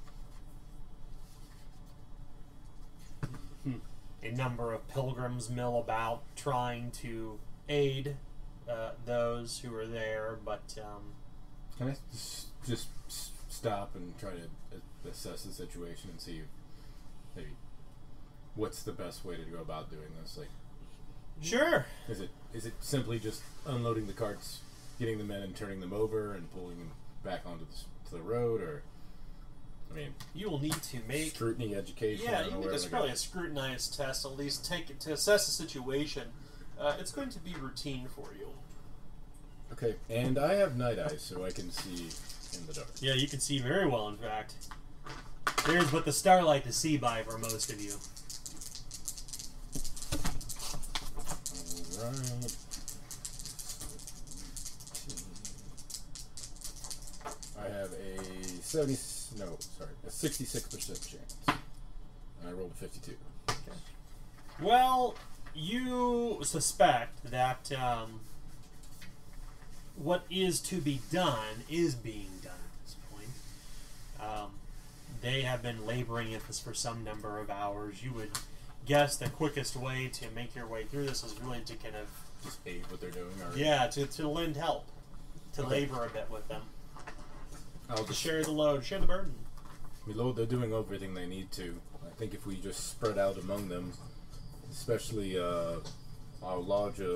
A number of pilgrims mill about trying to aid those who are there, but
Can I just stop and try to assess the situation and see maybe what's the best way to go about doing this? Like,
sure.
is it simply just unloading the carts, getting the men and turning them over and pulling them back onto the road, or I mean,
You will need to make
scrutiny, education? I
Yeah,
don't
you
know
need
where
to
to
probably
go.
a scrutinized test, at least take it to assess the situation. It's going to be routine for you.
Okay, and I have night eyes, so I can see in the dark.
Yeah, you can see very well, in fact. There's but the starlight to see by for most of you.
Alright. I have a 66% chance. And I rolled a 52.
Well, you suspect that what is to be done is being done at this point. They have been laboring at this for some number of hours. You would guess the quickest way to make your way through this is really to kind of
Just aid what they're doing. Or
yeah, to lend help, to
Okay.
labor a bit with them,
I'll
to
just
share the load, share the burden.
Milord, they're doing everything they need to. I think if we just spread out among them, especially our larger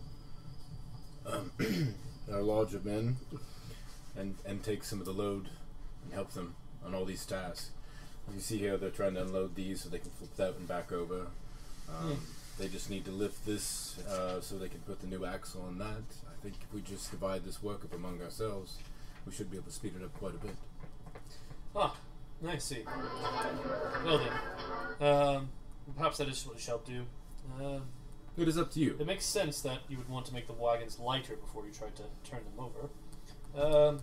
our larger men, and take some of the load and help them on all these tasks. You see here they're trying to unload these so they can flip that one back over. They just need to lift this so they can put the new axle on that. I think if we just divide this work up among ourselves, we should be able to speed it up quite a bit.
Ah, I see. Well then, perhaps that is what we shall do.
It is up to you.
It makes sense that you would want to make the wagons lighter before you try to turn them over.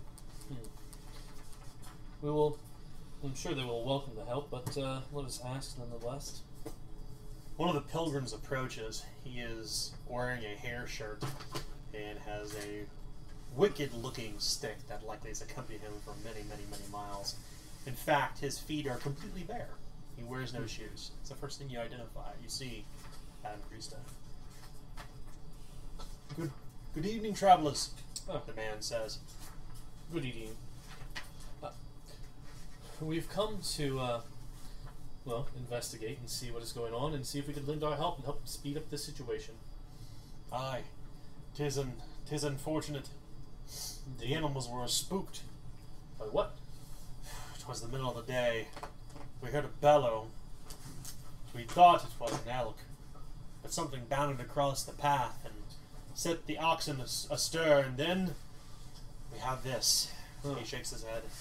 We will. I'm sure they will welcome the help, but let us ask nonetheless.
One of the pilgrims approaches. He is wearing a hair shirt and has a wicked-looking stick that likely has accompanied him for many, many, many miles. In fact, his feet are completely bare. He wears no shoes. It's the first thing you identify. You see Adam Krista. Good evening, travelers.
Oh.
The man says.
Good evening. We've come to, investigate and see what is going on and see if we could lend our help and help speed up this situation.
Aye, 'tis unfortunate. The animals were spooked.
By what?
'Twas the middle of the day. We heard a bellow. We thought it was an elk, but something bounded across the path and set the oxen astir, and then we have this.
Huh.
He shakes his head.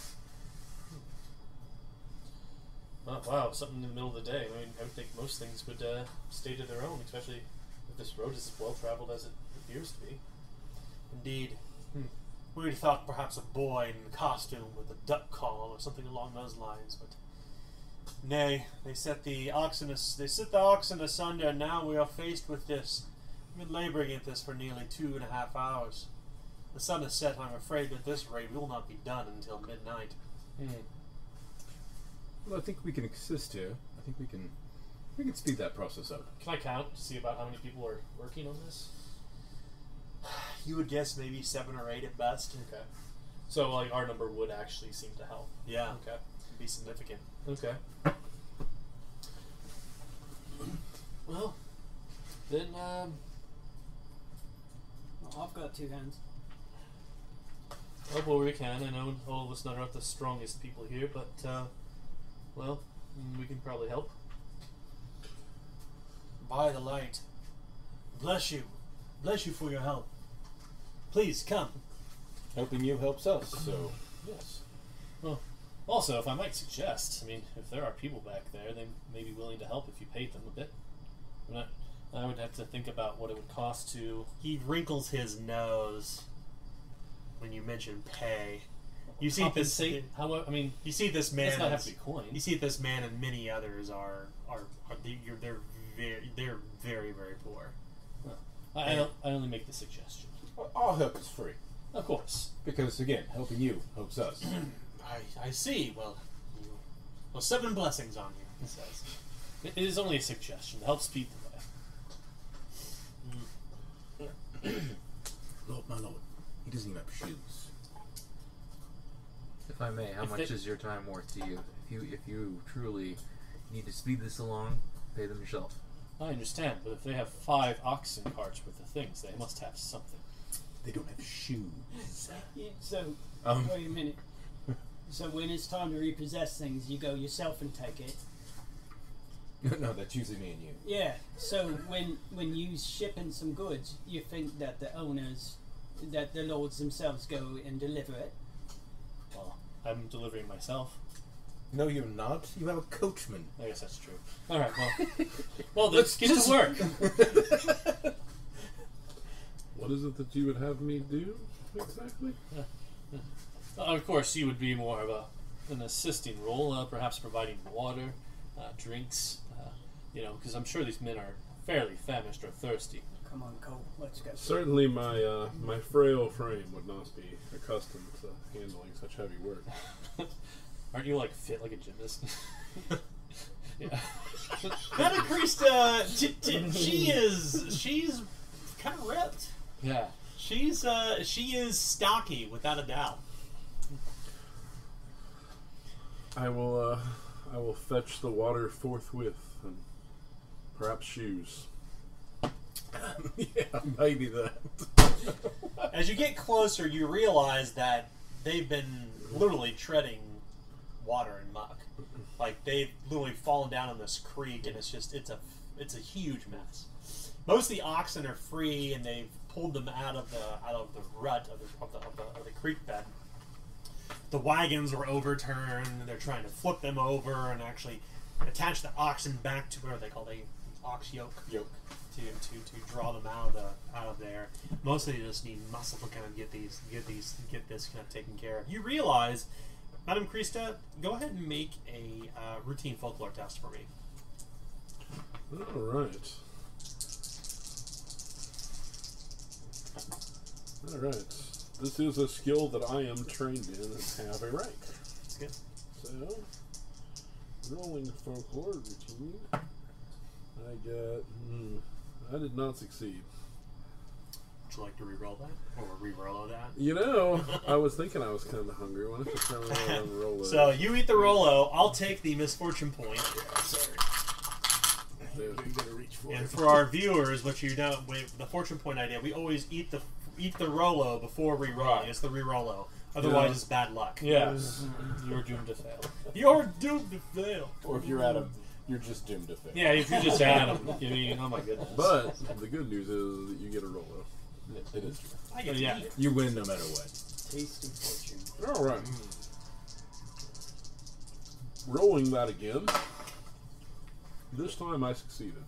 Oh, wow, something in the middle of the day. I mean, I would think most things would stay to their own, especially if this road is as well traveled as it appears to be.
Indeed. We'd thought perhaps a boy in costume with a duck call or something along those lines, but nay, they set the oxen asunder, and now we are faced with this. We've been laboring at this for nearly 2.5 hours. The sun is set, I'm afraid at this rate we will not be done until midnight.
Well, I think we can assist here. I think we can speed that process up.
Can I count to see about how many people are working on this?
You would guess maybe 7 or 8 at best.
Okay. So, like, our number would actually seem to help.
Yeah,
Okay.
it'd be significant.
Okay. Well, then,
Well, I've got 2 hands.
help where we can. I know all of us not the strongest people here, but, we can probably help.
By the light. Bless you. Bless you for your help. Please, come.
Helping you helps us, so yes.
Well, also, if I might suggest, I mean, if there are people back there, they may be willing to help if you paid them a bit. I would have to think about what it would cost to...
He wrinkles his nose when you mention pay. You see
compensate. However, I mean,
You see this man.
it does not have
as-
to be coin.
You see this man and many others they're very, very poor.
I only make the suggestion.
Our help is free.
Of course.
Because, again, helping you helps us.
I see. Well, 7 blessings on you, he says.
It is only a suggestion to help speed the way.
Lord, my lord, he doesn't even have shoes.
If I may, how
If
much
they-
is your time worth to you? If you truly need to speed this along, pay them yourself.
I understand, but if they have 5 oxen carts worth of things, they must have something.
They don't have shoes.
Yeah, so,
Um.
wait a minute. So when it's time to repossess things, you go yourself and take it.
No, that's usually me and you.
Yeah. So when you ship in some goods, you think that the owners, that the lords themselves go and deliver it.
Well, I'm delivering myself.
No, you're not. You have a coachman.
I guess that's true. Alright, well, let's get to work.
What is it that you would have me do exactly?
Of course, you would be more of an assisting role, perhaps providing water, drinks, because I'm sure these men are fairly famished or thirsty.
Come on, Cole. Let's go.
Certainly, my my frail frame would not be accustomed to handling such heavy work.
Aren't you like fit like a gymnast? Yeah.
Madame Krista, she's kind of ripped.
Yeah.
She is stocky without a doubt.
I will fetch the water forthwith, and perhaps shoes.
Yeah, maybe that.
As you get closer, you realize that they've been literally treading water and muck. Like they've literally fallen down in this creek, and it's a huge mess. Most of the oxen are free, and they've pulled them out of the rut of the creek bed. The wagons were overturned. And they're trying to flip them over and actually attach the oxen back to where they call a ox yoke. To draw them out of there. Mostly they just need muscle to kind of get this kind of taken care of. You realize, Madame Krista, go ahead and make a routine folklore test for me.
All right. All right. This is a skill that I am trained in and have a rank.
That's good.
So, rolling folklore routine. I got. I did not succeed.
Would you like to re-roll that? Or re-roll that?
You know, I was thinking I was kind of hungry. Why don't you tell me what I'm rolling?
So you eat the Rolo, I'll take the misfortune point.
Sorry. You gotta reach for
And
it.
for our viewers, what you know, with the fortune point idea, we always eat the Rolo before re-rolling. It's the re-Rollo. Otherwise,
Yeah.
it's bad luck.
Yeah. You're doomed to fail.
You're doomed to fail.
Or if you're Adam, you're just doomed to fail.
Yeah, if you just add them, I mean, oh my goodness.
But the good news is that you get a Rolo.
It is true.
I get to
Yeah.
eat it.
You win no matter what.
Tasty fortune.
All right. Rolling that again. This time I succeeded.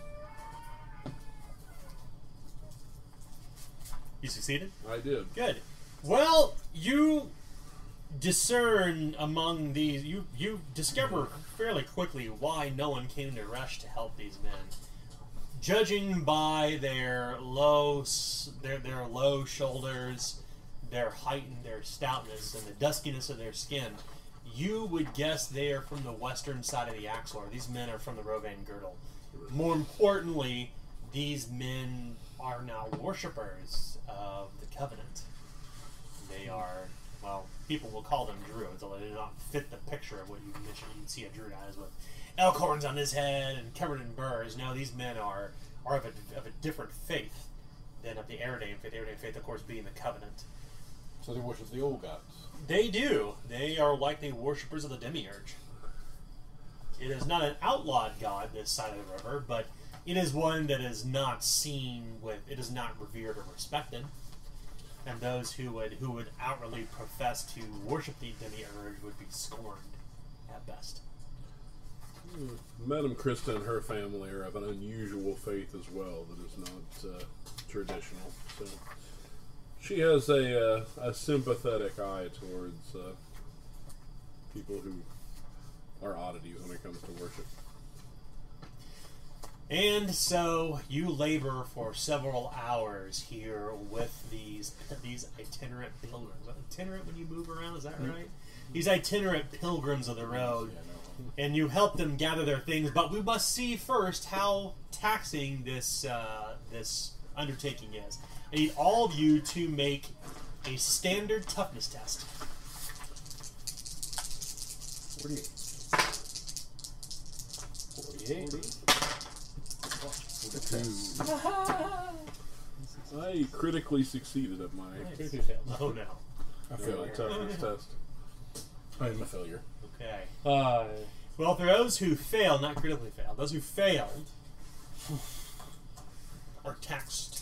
You succeeded?
I did.
Good. Well, you discern among these. You discover fairly quickly why no one came to rush to help these men. Judging by their low shoulders, their height and their stoutness, and the duskiness of their skin, you would guess they are from the western side of the Axlor. These men are from the Rovan Girdle. More importantly, these men are now worshippers of the Covenant. They are, well, people will call them druids, although they do not fit the picture of what you mentioned you'd see a druid as, with elk horns on his head and covered in burrs. No, these men are of a different faith than of the Eridain faith. The Eridain faith, of course, being the Covenant.
So they worship the old gods.
They do. They are likely worshippers of the Demiurge. It is not an outlawed god this side of the river, but it is one that is not seen with. It is not revered or respected. And those who would outwardly profess to worship the Demiurge would be scorned at best.
Madame Krista and her family are of an unusual faith as well that is not traditional. So she has a sympathetic eye towards people who are oddities when it comes to worship.
And so you labor for several hours here with these itinerant pilgrims. Itinerant when you move around, is that right? These itinerant pilgrims of the road.
Yeah, no.
And you help them gather their things, but we must see first how taxing this undertaking is. I need all of you to make a standard toughness test.
48. 48.
I critically succeeded at my
Critically failed.
Oh no.
I feel like
toughness test.
I am a failure.
Okay.
Uh,
Well, for those who failed, not critically failed, those who failed are taxed.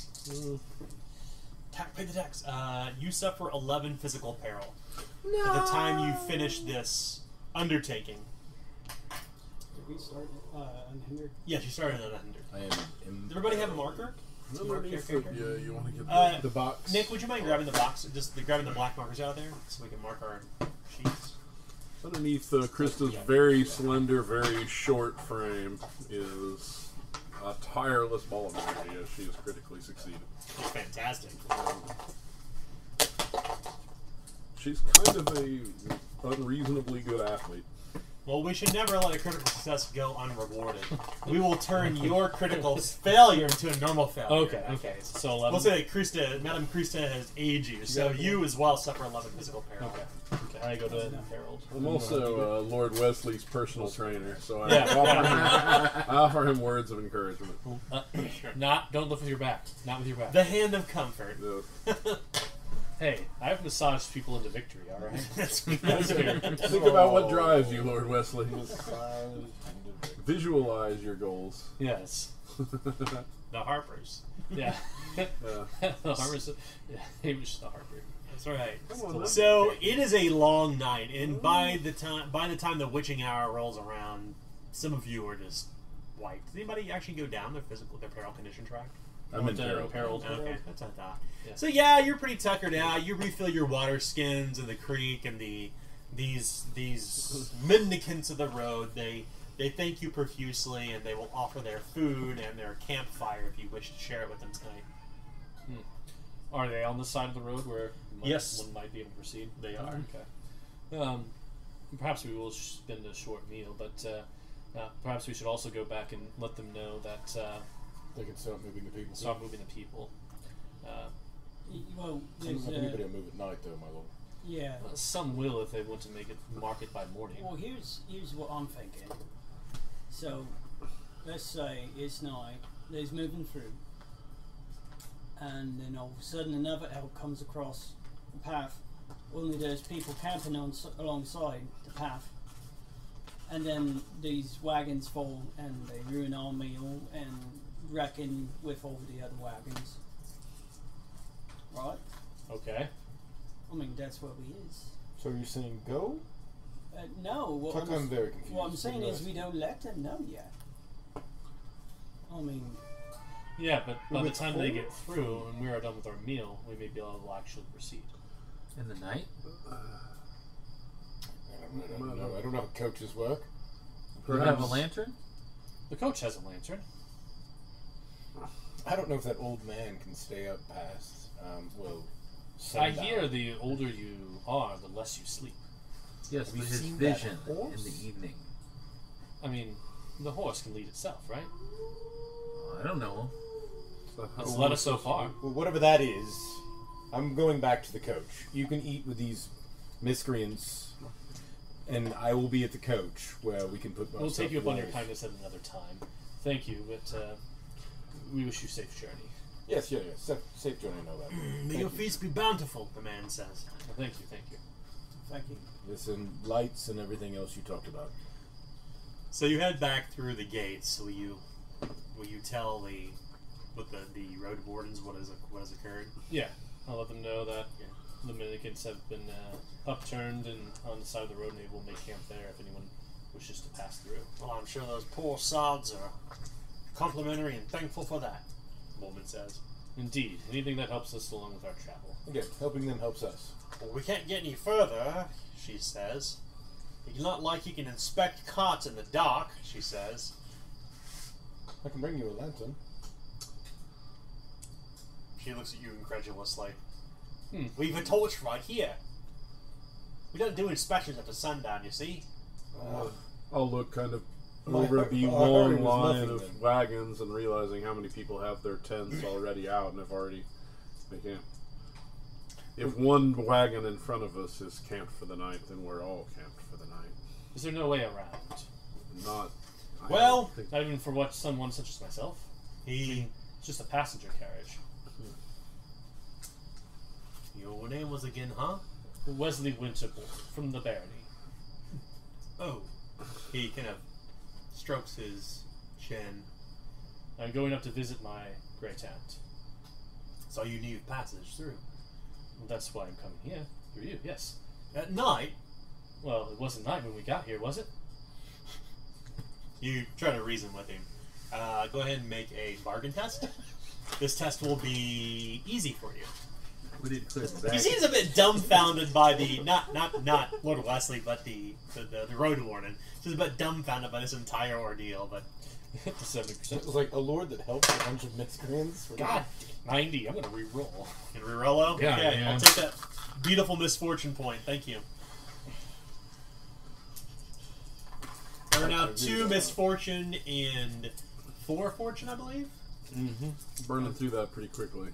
Pay the tax. You suffer 11 physical peril at the time you finish this undertaking.
Did we start unhindered?
Yes, you started at 100.
I am.
Does everybody have a marker?
Underneath the, yeah, you want to get
The box.
Nick, would you mind grabbing the box? Just grabbing the black markers out of there so we can mark our sheets.
underneath Krista's very slender, very short frame is a tireless ball of energy as she has critically succeeded.
It's fantastic.
She's kind of a unreasonably good athlete.
Well, we should never let a critical success go unrewarded. We will turn your critical failure into a normal failure.
Okay,
in that
okay.
case.
So 11.
We'll say that Madame Krista has aged you, so you as well suffer 11 physical peril.
Okay, I go to Harold.
I'm also Lord Wesley's personal trainer, so I,
Yeah.
I offer him words of encouragement.
Don't look with your back. Not with your back.
The hand of comfort.
Hey, I've massaged people into victory, alright?
That's
Think about what drives you, Lord Wesley.
Massage.
Visualize your goals.
Yes.
the Harpers.
Yeah.
Yeah.
The Harper's, yeah, he was just a Harper.
That's right.
Come on,
So it is a long night, and by the time the witching hour rolls around, some of you are just wiped. Did anybody actually go down their peril condition track?
I'm in
Harold.
peril.
Okay, that's what I thought.
Yeah.
So yeah, you're pretty tuckered out. You refill your water skins in the creek, and these mendicants of the road. They thank you profusely, and they will offer their food and their campfire if you wish to share it with them tonight.
Are they on the side of the road where
Yes.
one might be able to proceed?
They are.
Okay. Perhaps we will spend a short meal, but perhaps we should also go back and let them know that
They can start moving the people.
start moving the people.
Well,
I don't
there's
know if anybody will move at night, though, my lord.
yeah.
Some will if they want to make it market by morning.
Well, here's what I'm thinking. So, let's say it's night. There's moving through, and then all of a sudden another elk comes across the path. Only there's people camping alongside the path, and then these wagons fall and they ruin our meal and wrecking with all the other wagons. Right?
Okay.
I mean, that's what we is.
So you're saying go?
No. What
I'm very confused.
What I'm saying
What
is
do
we don't let them know yet. I mean,
Yeah, but by the
With
time they
four?
get through and we are done with our meal, we may be able to actually proceed.
In the night?
I don't know. I don't know how coaches work.
Do you have a lantern?
The coach has a lantern.
I don't know if that old man can stay up past,
I
sundown.
hear the older you are, the less you sleep.
Yes,
Have
but
you
his
seen that
vision
horse?
in the evening.
I mean, the horse can lead itself, right?
I don't know.
It's led us so far.
Well, whatever that is, I'm going back to the coach. You can eat with these miscreants, and I will be at the coach where we can put.
We'll take you up on your
life.
kindness at another time. Thank you, but we wish you safe journey.
Yes, yeah. Safe journey, I know that.
May your feast be bountiful, the man says.
Well, thank you.
thank you.
Listen, lights and everything else you talked about.
So you head back through the gates. Will you tell the road wardens what has occurred?
Yeah, I'll let them know that the Dominicans have been upturned and on the side of the road, and they will make camp there if anyone wishes to pass through.
Well, I'm sure those poor sods are complimentary and thankful for that, Woman says.
Indeed, anything that helps us along with our travel.
Again, helping them helps us.
Well, we can't get any further, she says. It's not like you can inspect cots in the dark, she says.
I can bring you a lantern.
She looks at you incredulously.
Hmm.
We've a torch right here. We don't do inspections after sundown, you see.
I'll look kind of
My
over
heart-
the
our hurry
long
was
line
nothing
of
then.
wagons and realizing how many people have their tents already out and have already made camp. If one wagon in front of us is camped for the night, then we're all camped for the night.
Is there no way around?
Not. I
Well,
don't think-
Not even for someone such as myself?
He.
It's just a passenger carriage.
Your name was again, huh?
Wesley Winterbourne from the Barony.
Oh. He kind of strokes his chin.
I'm going up to visit my great aunt.
So you need passage through.
That's why I'm coming here. Through you, yes.
At night,
Well, it wasn't night when we got here, was it?
you try to reason with him. Go ahead and make a bargain test. This test will be easy for you.
We did clear the
He
bag.
seems a bit dumbfounded by the not Lord Wesley, but the road warden. He's a bit dumbfounded by this entire ordeal. But
Hit the 70%.
It was like a lord that helps a bunch of miscreants.
God, 90. I'm gonna re-roll.
And Rirello?
Yeah,
Okay,
yeah.
I'll take that beautiful misfortune point. Thank you. There are now 2 misfortune and 4 fortune, I believe.
Mm-hmm.
Burning through that pretty quickly.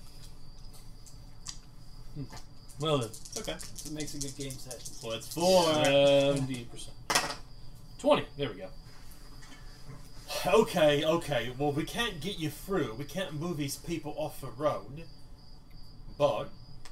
Well then,
Okay.
It makes a good game session.
So it's 4.
78%. 20. There we go.
Okay. Well, we can't get you through. We can't move these people off the road. But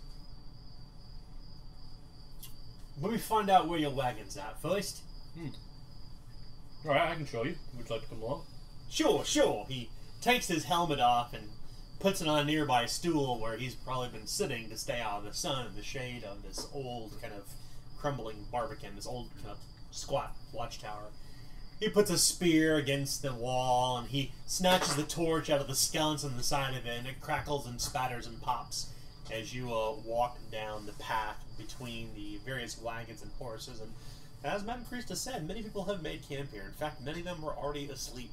let me find out where your wagon's at first.
All right, I can show you. Would you like to come along?
Sure. He takes his helmet off and puts it on a nearby stool where he's probably been sitting to stay out of the sun and the shade of this old kind of crumbling barbican, this old kind of squat watchtower. He puts a spear against the wall and he snatches the torch out of the sconce on the side of it, and it crackles and spatters and pops as you walk down the path between the various wagons and horses. And as Madame Christa said, many people have made camp here. In fact, many of them were already asleep.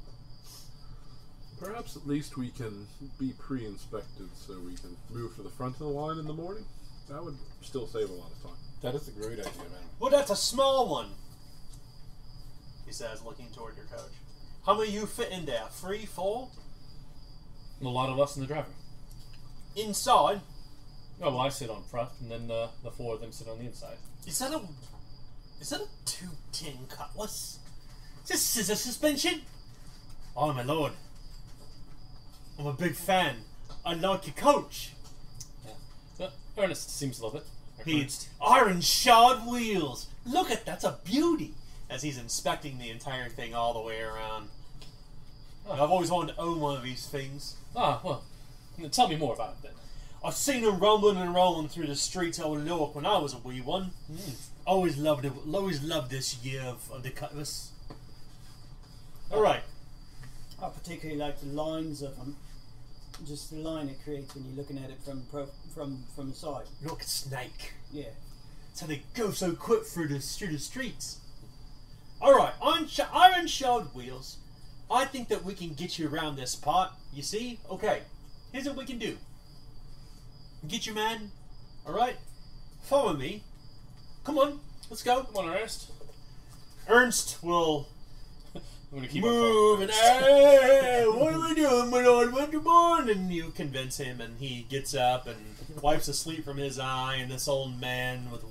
Perhaps at least we can be pre-inspected so we can move to the front of the line in the morning. That would still save a lot of time.
That is a great idea, man.
Well, that's a small one, he says, looking toward your coach. How many you fit in there? 3, 4?
A lot of us and the driver.
Inside?
Oh, well, I sit on front, and then the 4 of them sit on the inside.
Is that a 210 cutlass? Is this scissor suspension? Oh my lord. I'm a big fan. I like your coach.
Ernest seems to love it.
He's iron shod wheels. Look at that's a beauty. As he's inspecting the entire thing all the way around. I've always wanted to own one of these things.
Ah, well, tell me more about it then.
I've seen him rumbling and rolling through the streets of Newark when I was a wee one. Always loved it. Always loved this year of the cutlass. All right.
I particularly like the lines of them. Just the line it creates when you're looking at it from the side.
Look, snake.
Yeah.
That's how they go so quick through the streets. All right, iron shod wheels. I think that we can get you around this part. You see? Okay. Here's what we can do. Get your man. All right. Follow me. Come on. Let's go.
Come on, Ernest.
Ernst will
I'm gonna keep
move and hey, what are we doing, my lord? Good morning. And you convince him, and he gets up and wipes the sleep from his eye. And this old man with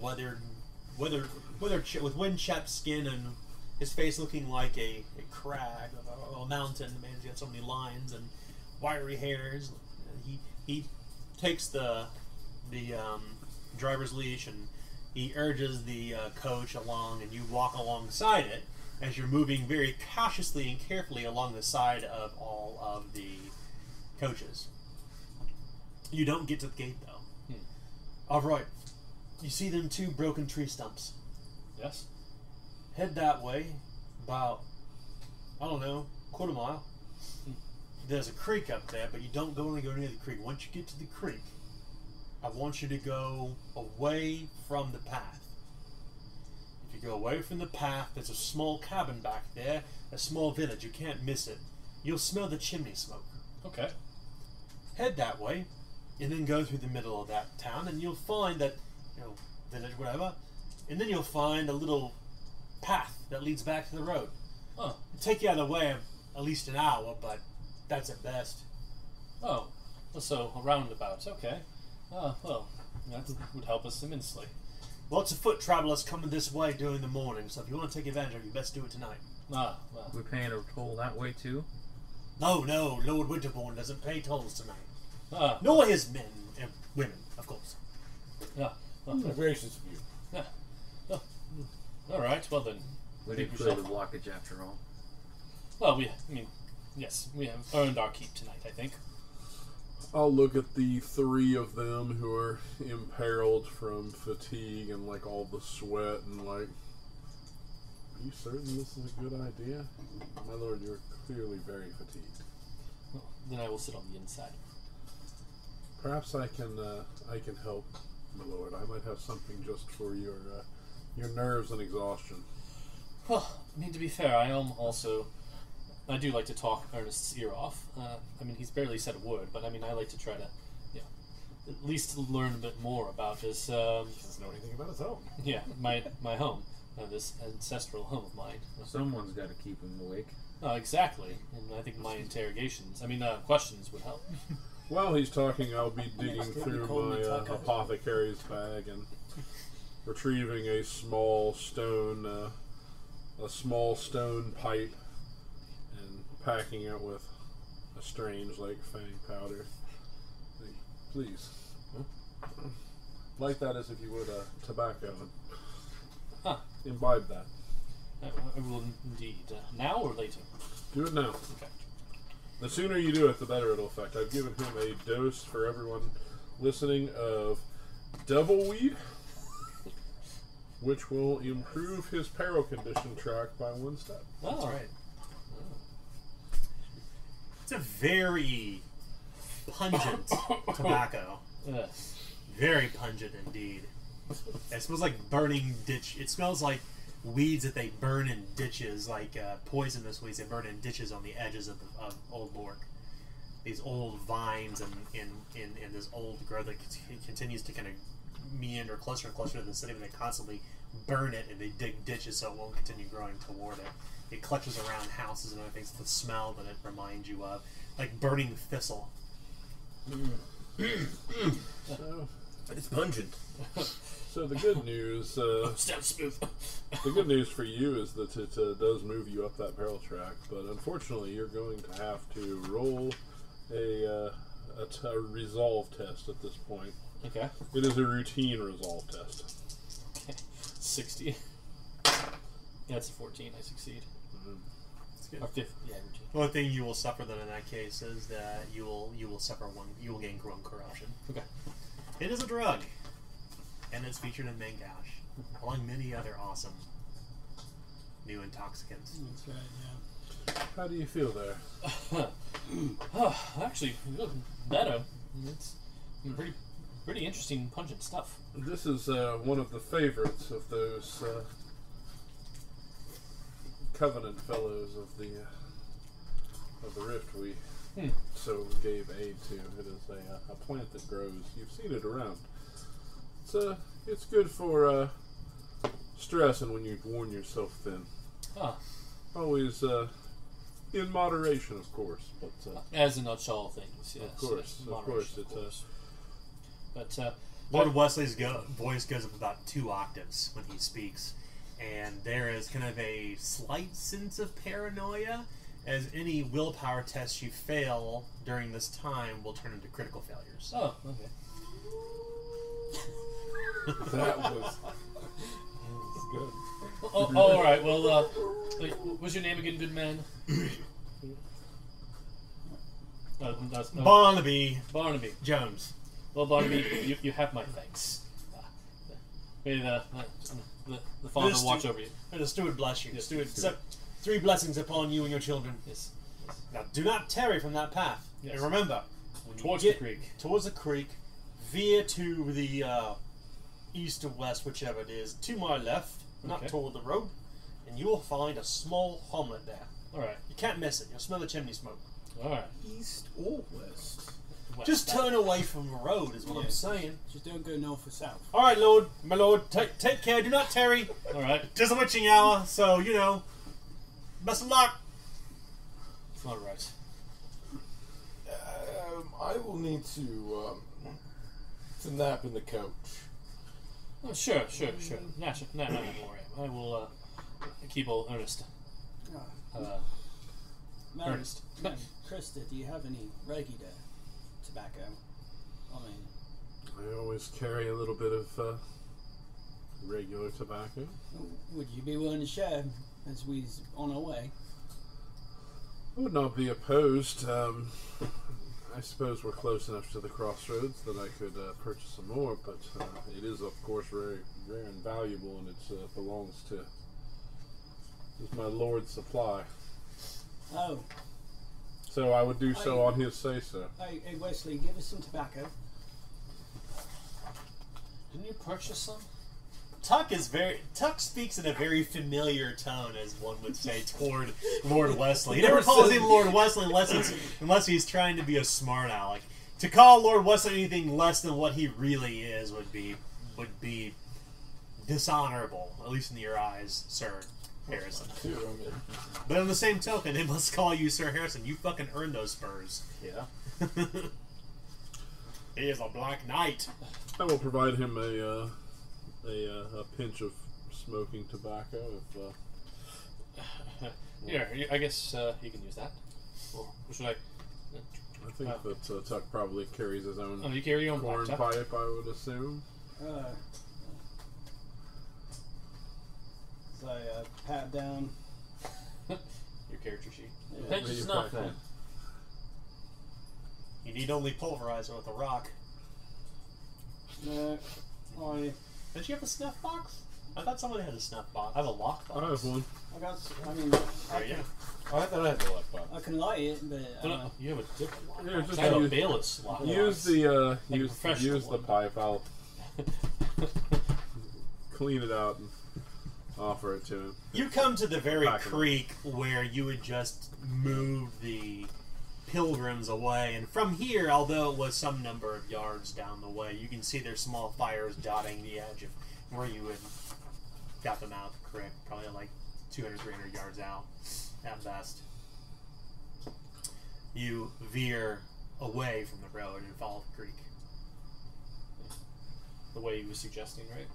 with wind-chapped skin and his face looking like a crag of a mountain. The man's got so many lines and wiry hairs. He takes the driver's leash and he urges the coach along, and you walk alongside it as you're moving very cautiously and carefully along the side of all of the coaches. You don't get to the gate though. All right, you see them 2 broken tree stumps.
Yes.
Head that way, about, I don't know, quarter mile. There's a creek up there, but you don't go near the creek. Once you get to the creek, I want you to go away from the path. If you go away from the path, there's a small cabin back there, a small village. You can't miss it. You'll smell the chimney smoke.
Okay.
Head that way, and then go through the middle of that town, and you'll find that, village, whatever, and then you'll find a little path that leads back to the road.
Oh.
It'll take you out of the way of at least an hour, but that's at best.
Oh. So a roundabout. Okay. Well, that would help us immensely.
Lots of foot travelers coming this way during the morning, so if you want to take advantage of it, you best do it tonight.
Ah, well.
We're paying a toll that way too.
No, Lord Winterbourne doesn't pay tolls tonight.
Ah.
Nor his men and women, of course.
Yeah. Well,
Gracious of you.
all right. Well then.
We didn't clear the blockage after all.
Well, yes, we have earned our keep tonight, I think.
I'll look at the 3 of them who are imperiled from fatigue and like all the sweat and like, are you certain this is a good idea? My lord, you're clearly very fatigued.
Well, then I will sit on the inside.
Perhaps I can help, my lord. I might have something just for your nerves and exhaustion.
Well, to be fair, I am also I do like to talk Ernest's ear off. I mean, he's barely said a word, but I mean, I like to try to, at least learn a bit more about this.
He doesn't know anything about his home.
Yeah, my home, this ancestral home of mine.
Someone's got to keep him awake.
Exactly, and I think my questions would help.
While he's talking, I'll be digging
Still be
through
cold
my
and tuck up.
apothecary's bag and retrieving a small stone pipe and packing it with a strange, like, fang powder. Like, please, light that as if you would tobacco and
Huh.
imbibe that.
I will indeed. Now or later?
Do it now.
Okay.
The sooner you do it, the better it'll affect. I've given him a dose for everyone listening of Devilweed, which will improve his peril condition track by 1 step.
Oh,
That's right. It's a very pungent tobacco. Very pungent indeed. It smells like burning ditch. It smells like weeds that they burn in ditches, like poisonous weeds they burn in ditches on the edges of Old Borg. These old vines and this old growth that continues to kind of meander closer and closer to the city, and they constantly burn it and they dig ditches so it won't continue growing toward it. It clutches around houses and other things. The smell that it reminds you of, like burning thistle.
So,
It's pungent.
so the good news,
Sounds smooth.
the good news for you is that it does move you up that barrel track, but unfortunately, you're going to have to roll a resolve test at this point.
Okay.
It is a routine resolve test.
60. Yeah, it's a 14. I succeed.
It's good.
Or 50. Yeah, routine.
The only thing you will suffer then in that case is that you will suffer you will gain one corruption.
Okay.
It is a drug, and it's featured in Mangash, along many other awesome new intoxicants.
That's right, yeah.
How do you feel there?
Actually, better. It's pretty interesting, pungent stuff.
This is one of the favorites of those Covenant fellows of the Rift we so gave aid to. It is a plant that grows. You've seen it around. It's good for stress and when you've worn yourself thin.
Ah,
Always in moderation, of course. But
as in not all things, yes.
of course,
yes,
of
moderation,
course,
of
it's
course. But
Lord Wesley's voice goes up about 2 octaves when he speaks, and there is kind of a slight sense of paranoia, as any willpower tests you fail during this time will turn into critical failures.
oh, okay.
That was good.
Oh, all right. Well, what's your name again, good man? That's
Barnaby
Barnaby.
Jones.
Well, Barnaby, you have my thanks. May the Father
This
watch
stu-
over you.
And the steward bless you.
Yes,
Steward,
steward.
3 blessings upon you and your children.
Yes. Yes.
Now, do not tarry from that path.
Yes.
And remember, when
Towards
you
the
get
creek.
towards the creek, veer to the east or west, whichever it is, to my left, not
Okay.
toward the road, and you will find a small hamlet there.
All right.
You can't miss it. You'll smell the chimney smoke.
All right.
East or west?
West.
Just turn away from the road, is what I'm
Yeah.
saying.
Just don't go north or south.
All right, my lord, take care. Do not tarry.
All right.
Tis the witching hour, so best of luck.
All right.
I will need to nap in the coach.
Oh, sure. No, don't worry. I will keep old Ernest.
Madam,
Ernest.
Madam Krista, do you have any regular tobacco? I mean,
I always carry a little bit of regular tobacco.
would you be willing to share as we're on our way?
I would not be opposed. I suppose we're close enough to the crossroads that I could purchase some more, but it is, of course, very rare and valuable, and it belongs to my lord's supply.
Oh,
So I would do so on his say-so.
hey Wesley, give us some tobacco.
Didn't you purchase some?
Tuck speaks in a very familiar tone, as one would say, toward Lord Wesley. He never calls him Lord Wesley unless he's trying to be a smart aleck. To call Lord Wesley anything less than what he really is would be dishonorable, at least in your eyes, Sir Harrison. But on the same token, they must call you Sir Harrison. You fucking earned those spurs.
Yeah.
He is a black knight.
I will provide him a pinch of smoking tobacco.
Here, I guess you can use that. Or should I?
I think that Tuck probably carries his own
Oh, you carry your own
corn
pipe,
pipe, I would assume.
So I pat down.
Your character sheet.
Pinch of
Maybe
snuff
back
then.
You need only pulverize it with a rock.
No,
Did you have a snuff box? I thought somebody had a snuff box. I have a lock box.
I have one.
I got. I mean,
There you go.
Oh, I thought I had the lockbox.
I can light it, but
No, you have a different lock.
Yeah, just
I have a
use-
Bayless lock.
Use the
Like a
use
professional
use the
one.
pipe. I'll clean it out and offer it to him.
You come to the very
Back in.
creek where you had just moved the pilgrims away, and from here, although it was some number of yards down the way, you can see their small fires dotting the edge of where you had got them out of the creek, probably like 200, 300 yards out at best. You veer away from the road and follow the creek.
The way he was suggesting, right?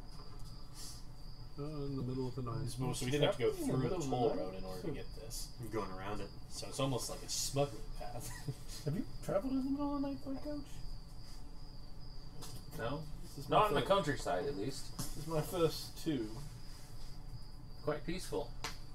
In the middle of the night.
So we didn't have to go
In the
through
middle
the
of
toll
the night.
road in order to get this.
You're going around it.
So it's almost like a smuggling path.
Have you traveled in the middle of the night by coach?
No?
This is
Not in
my
the
fir-
countryside, at least.
This is my first two.
Quite peaceful.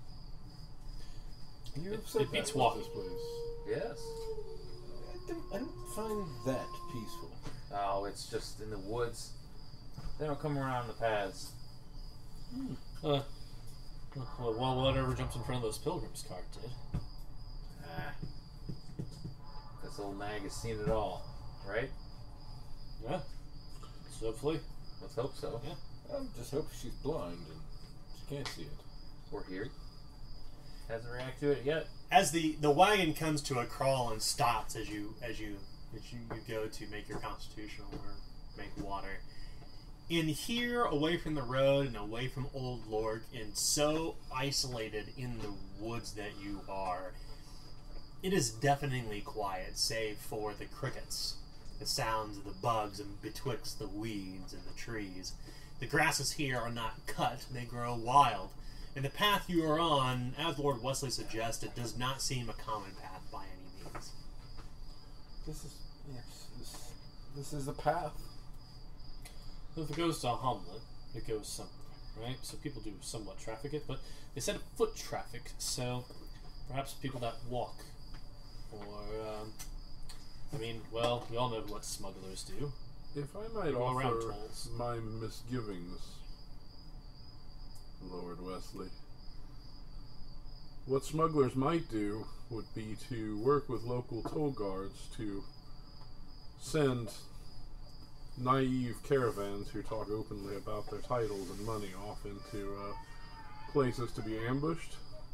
You
It-
said
it beats
that about
walking.
this place.
Yes.
I don't find that peaceful.
Oh, it's just in the woods. They don't come around the paths.
Well, whatever jumps in front of those pilgrims' cart did.
Ah. This old nag has seen it all, right?
Yeah. So hopefully.
Let's hope so.
Yeah.
I just hope she's blind and she can't see it.
Or here. Hasn't reacted to it yet.
As the wagon comes to a crawl and stops as you go to make your constitutional or make water. In here, away from the road and away from Old Lork, and so isolated in the woods that you are, it is deafeningly quiet, save for the crickets, the sounds of the bugs and betwixt the weeds and the trees. The grasses here are not cut, they grow wild. And the path you are on, as Lord Wesley suggested, does not seem a common path by any means.
This is this is the path.
So if it goes to a hamlet, it goes somewhere, right? So people do somewhat traffic it, but they said foot traffic, so perhaps people that walk. Or, I mean, well, we all know what smugglers do.
If I might
Go around
offer
tolls.
my misgivings, Lord Wesley, what smugglers might do would be to work with local toll guards to send naive caravans who talk openly about their titles and money off into places to be ambushed.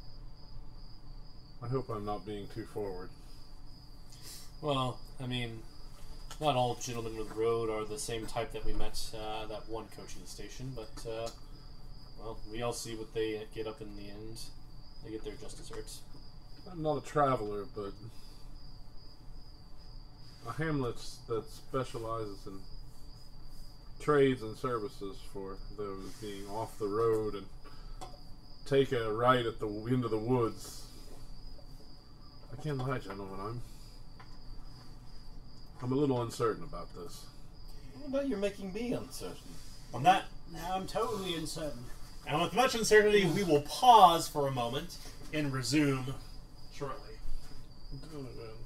I hope I'm not being too forward.
Well, I mean, not all gentlemen of the road are the same type that we met that one coaching station, but, well, we all see what they get up in the end. They get their just desserts.
I'm not a traveler, but a hamlet that specializes in trades and services for those being off the road and take a ride at the into the woods. I can't lie, gentlemen. I'm a little uncertain about this.
What about you're making me uncertain?
On that,
now I'm totally uncertain.
and with much uncertainty, we will pause for a moment and resume shortly.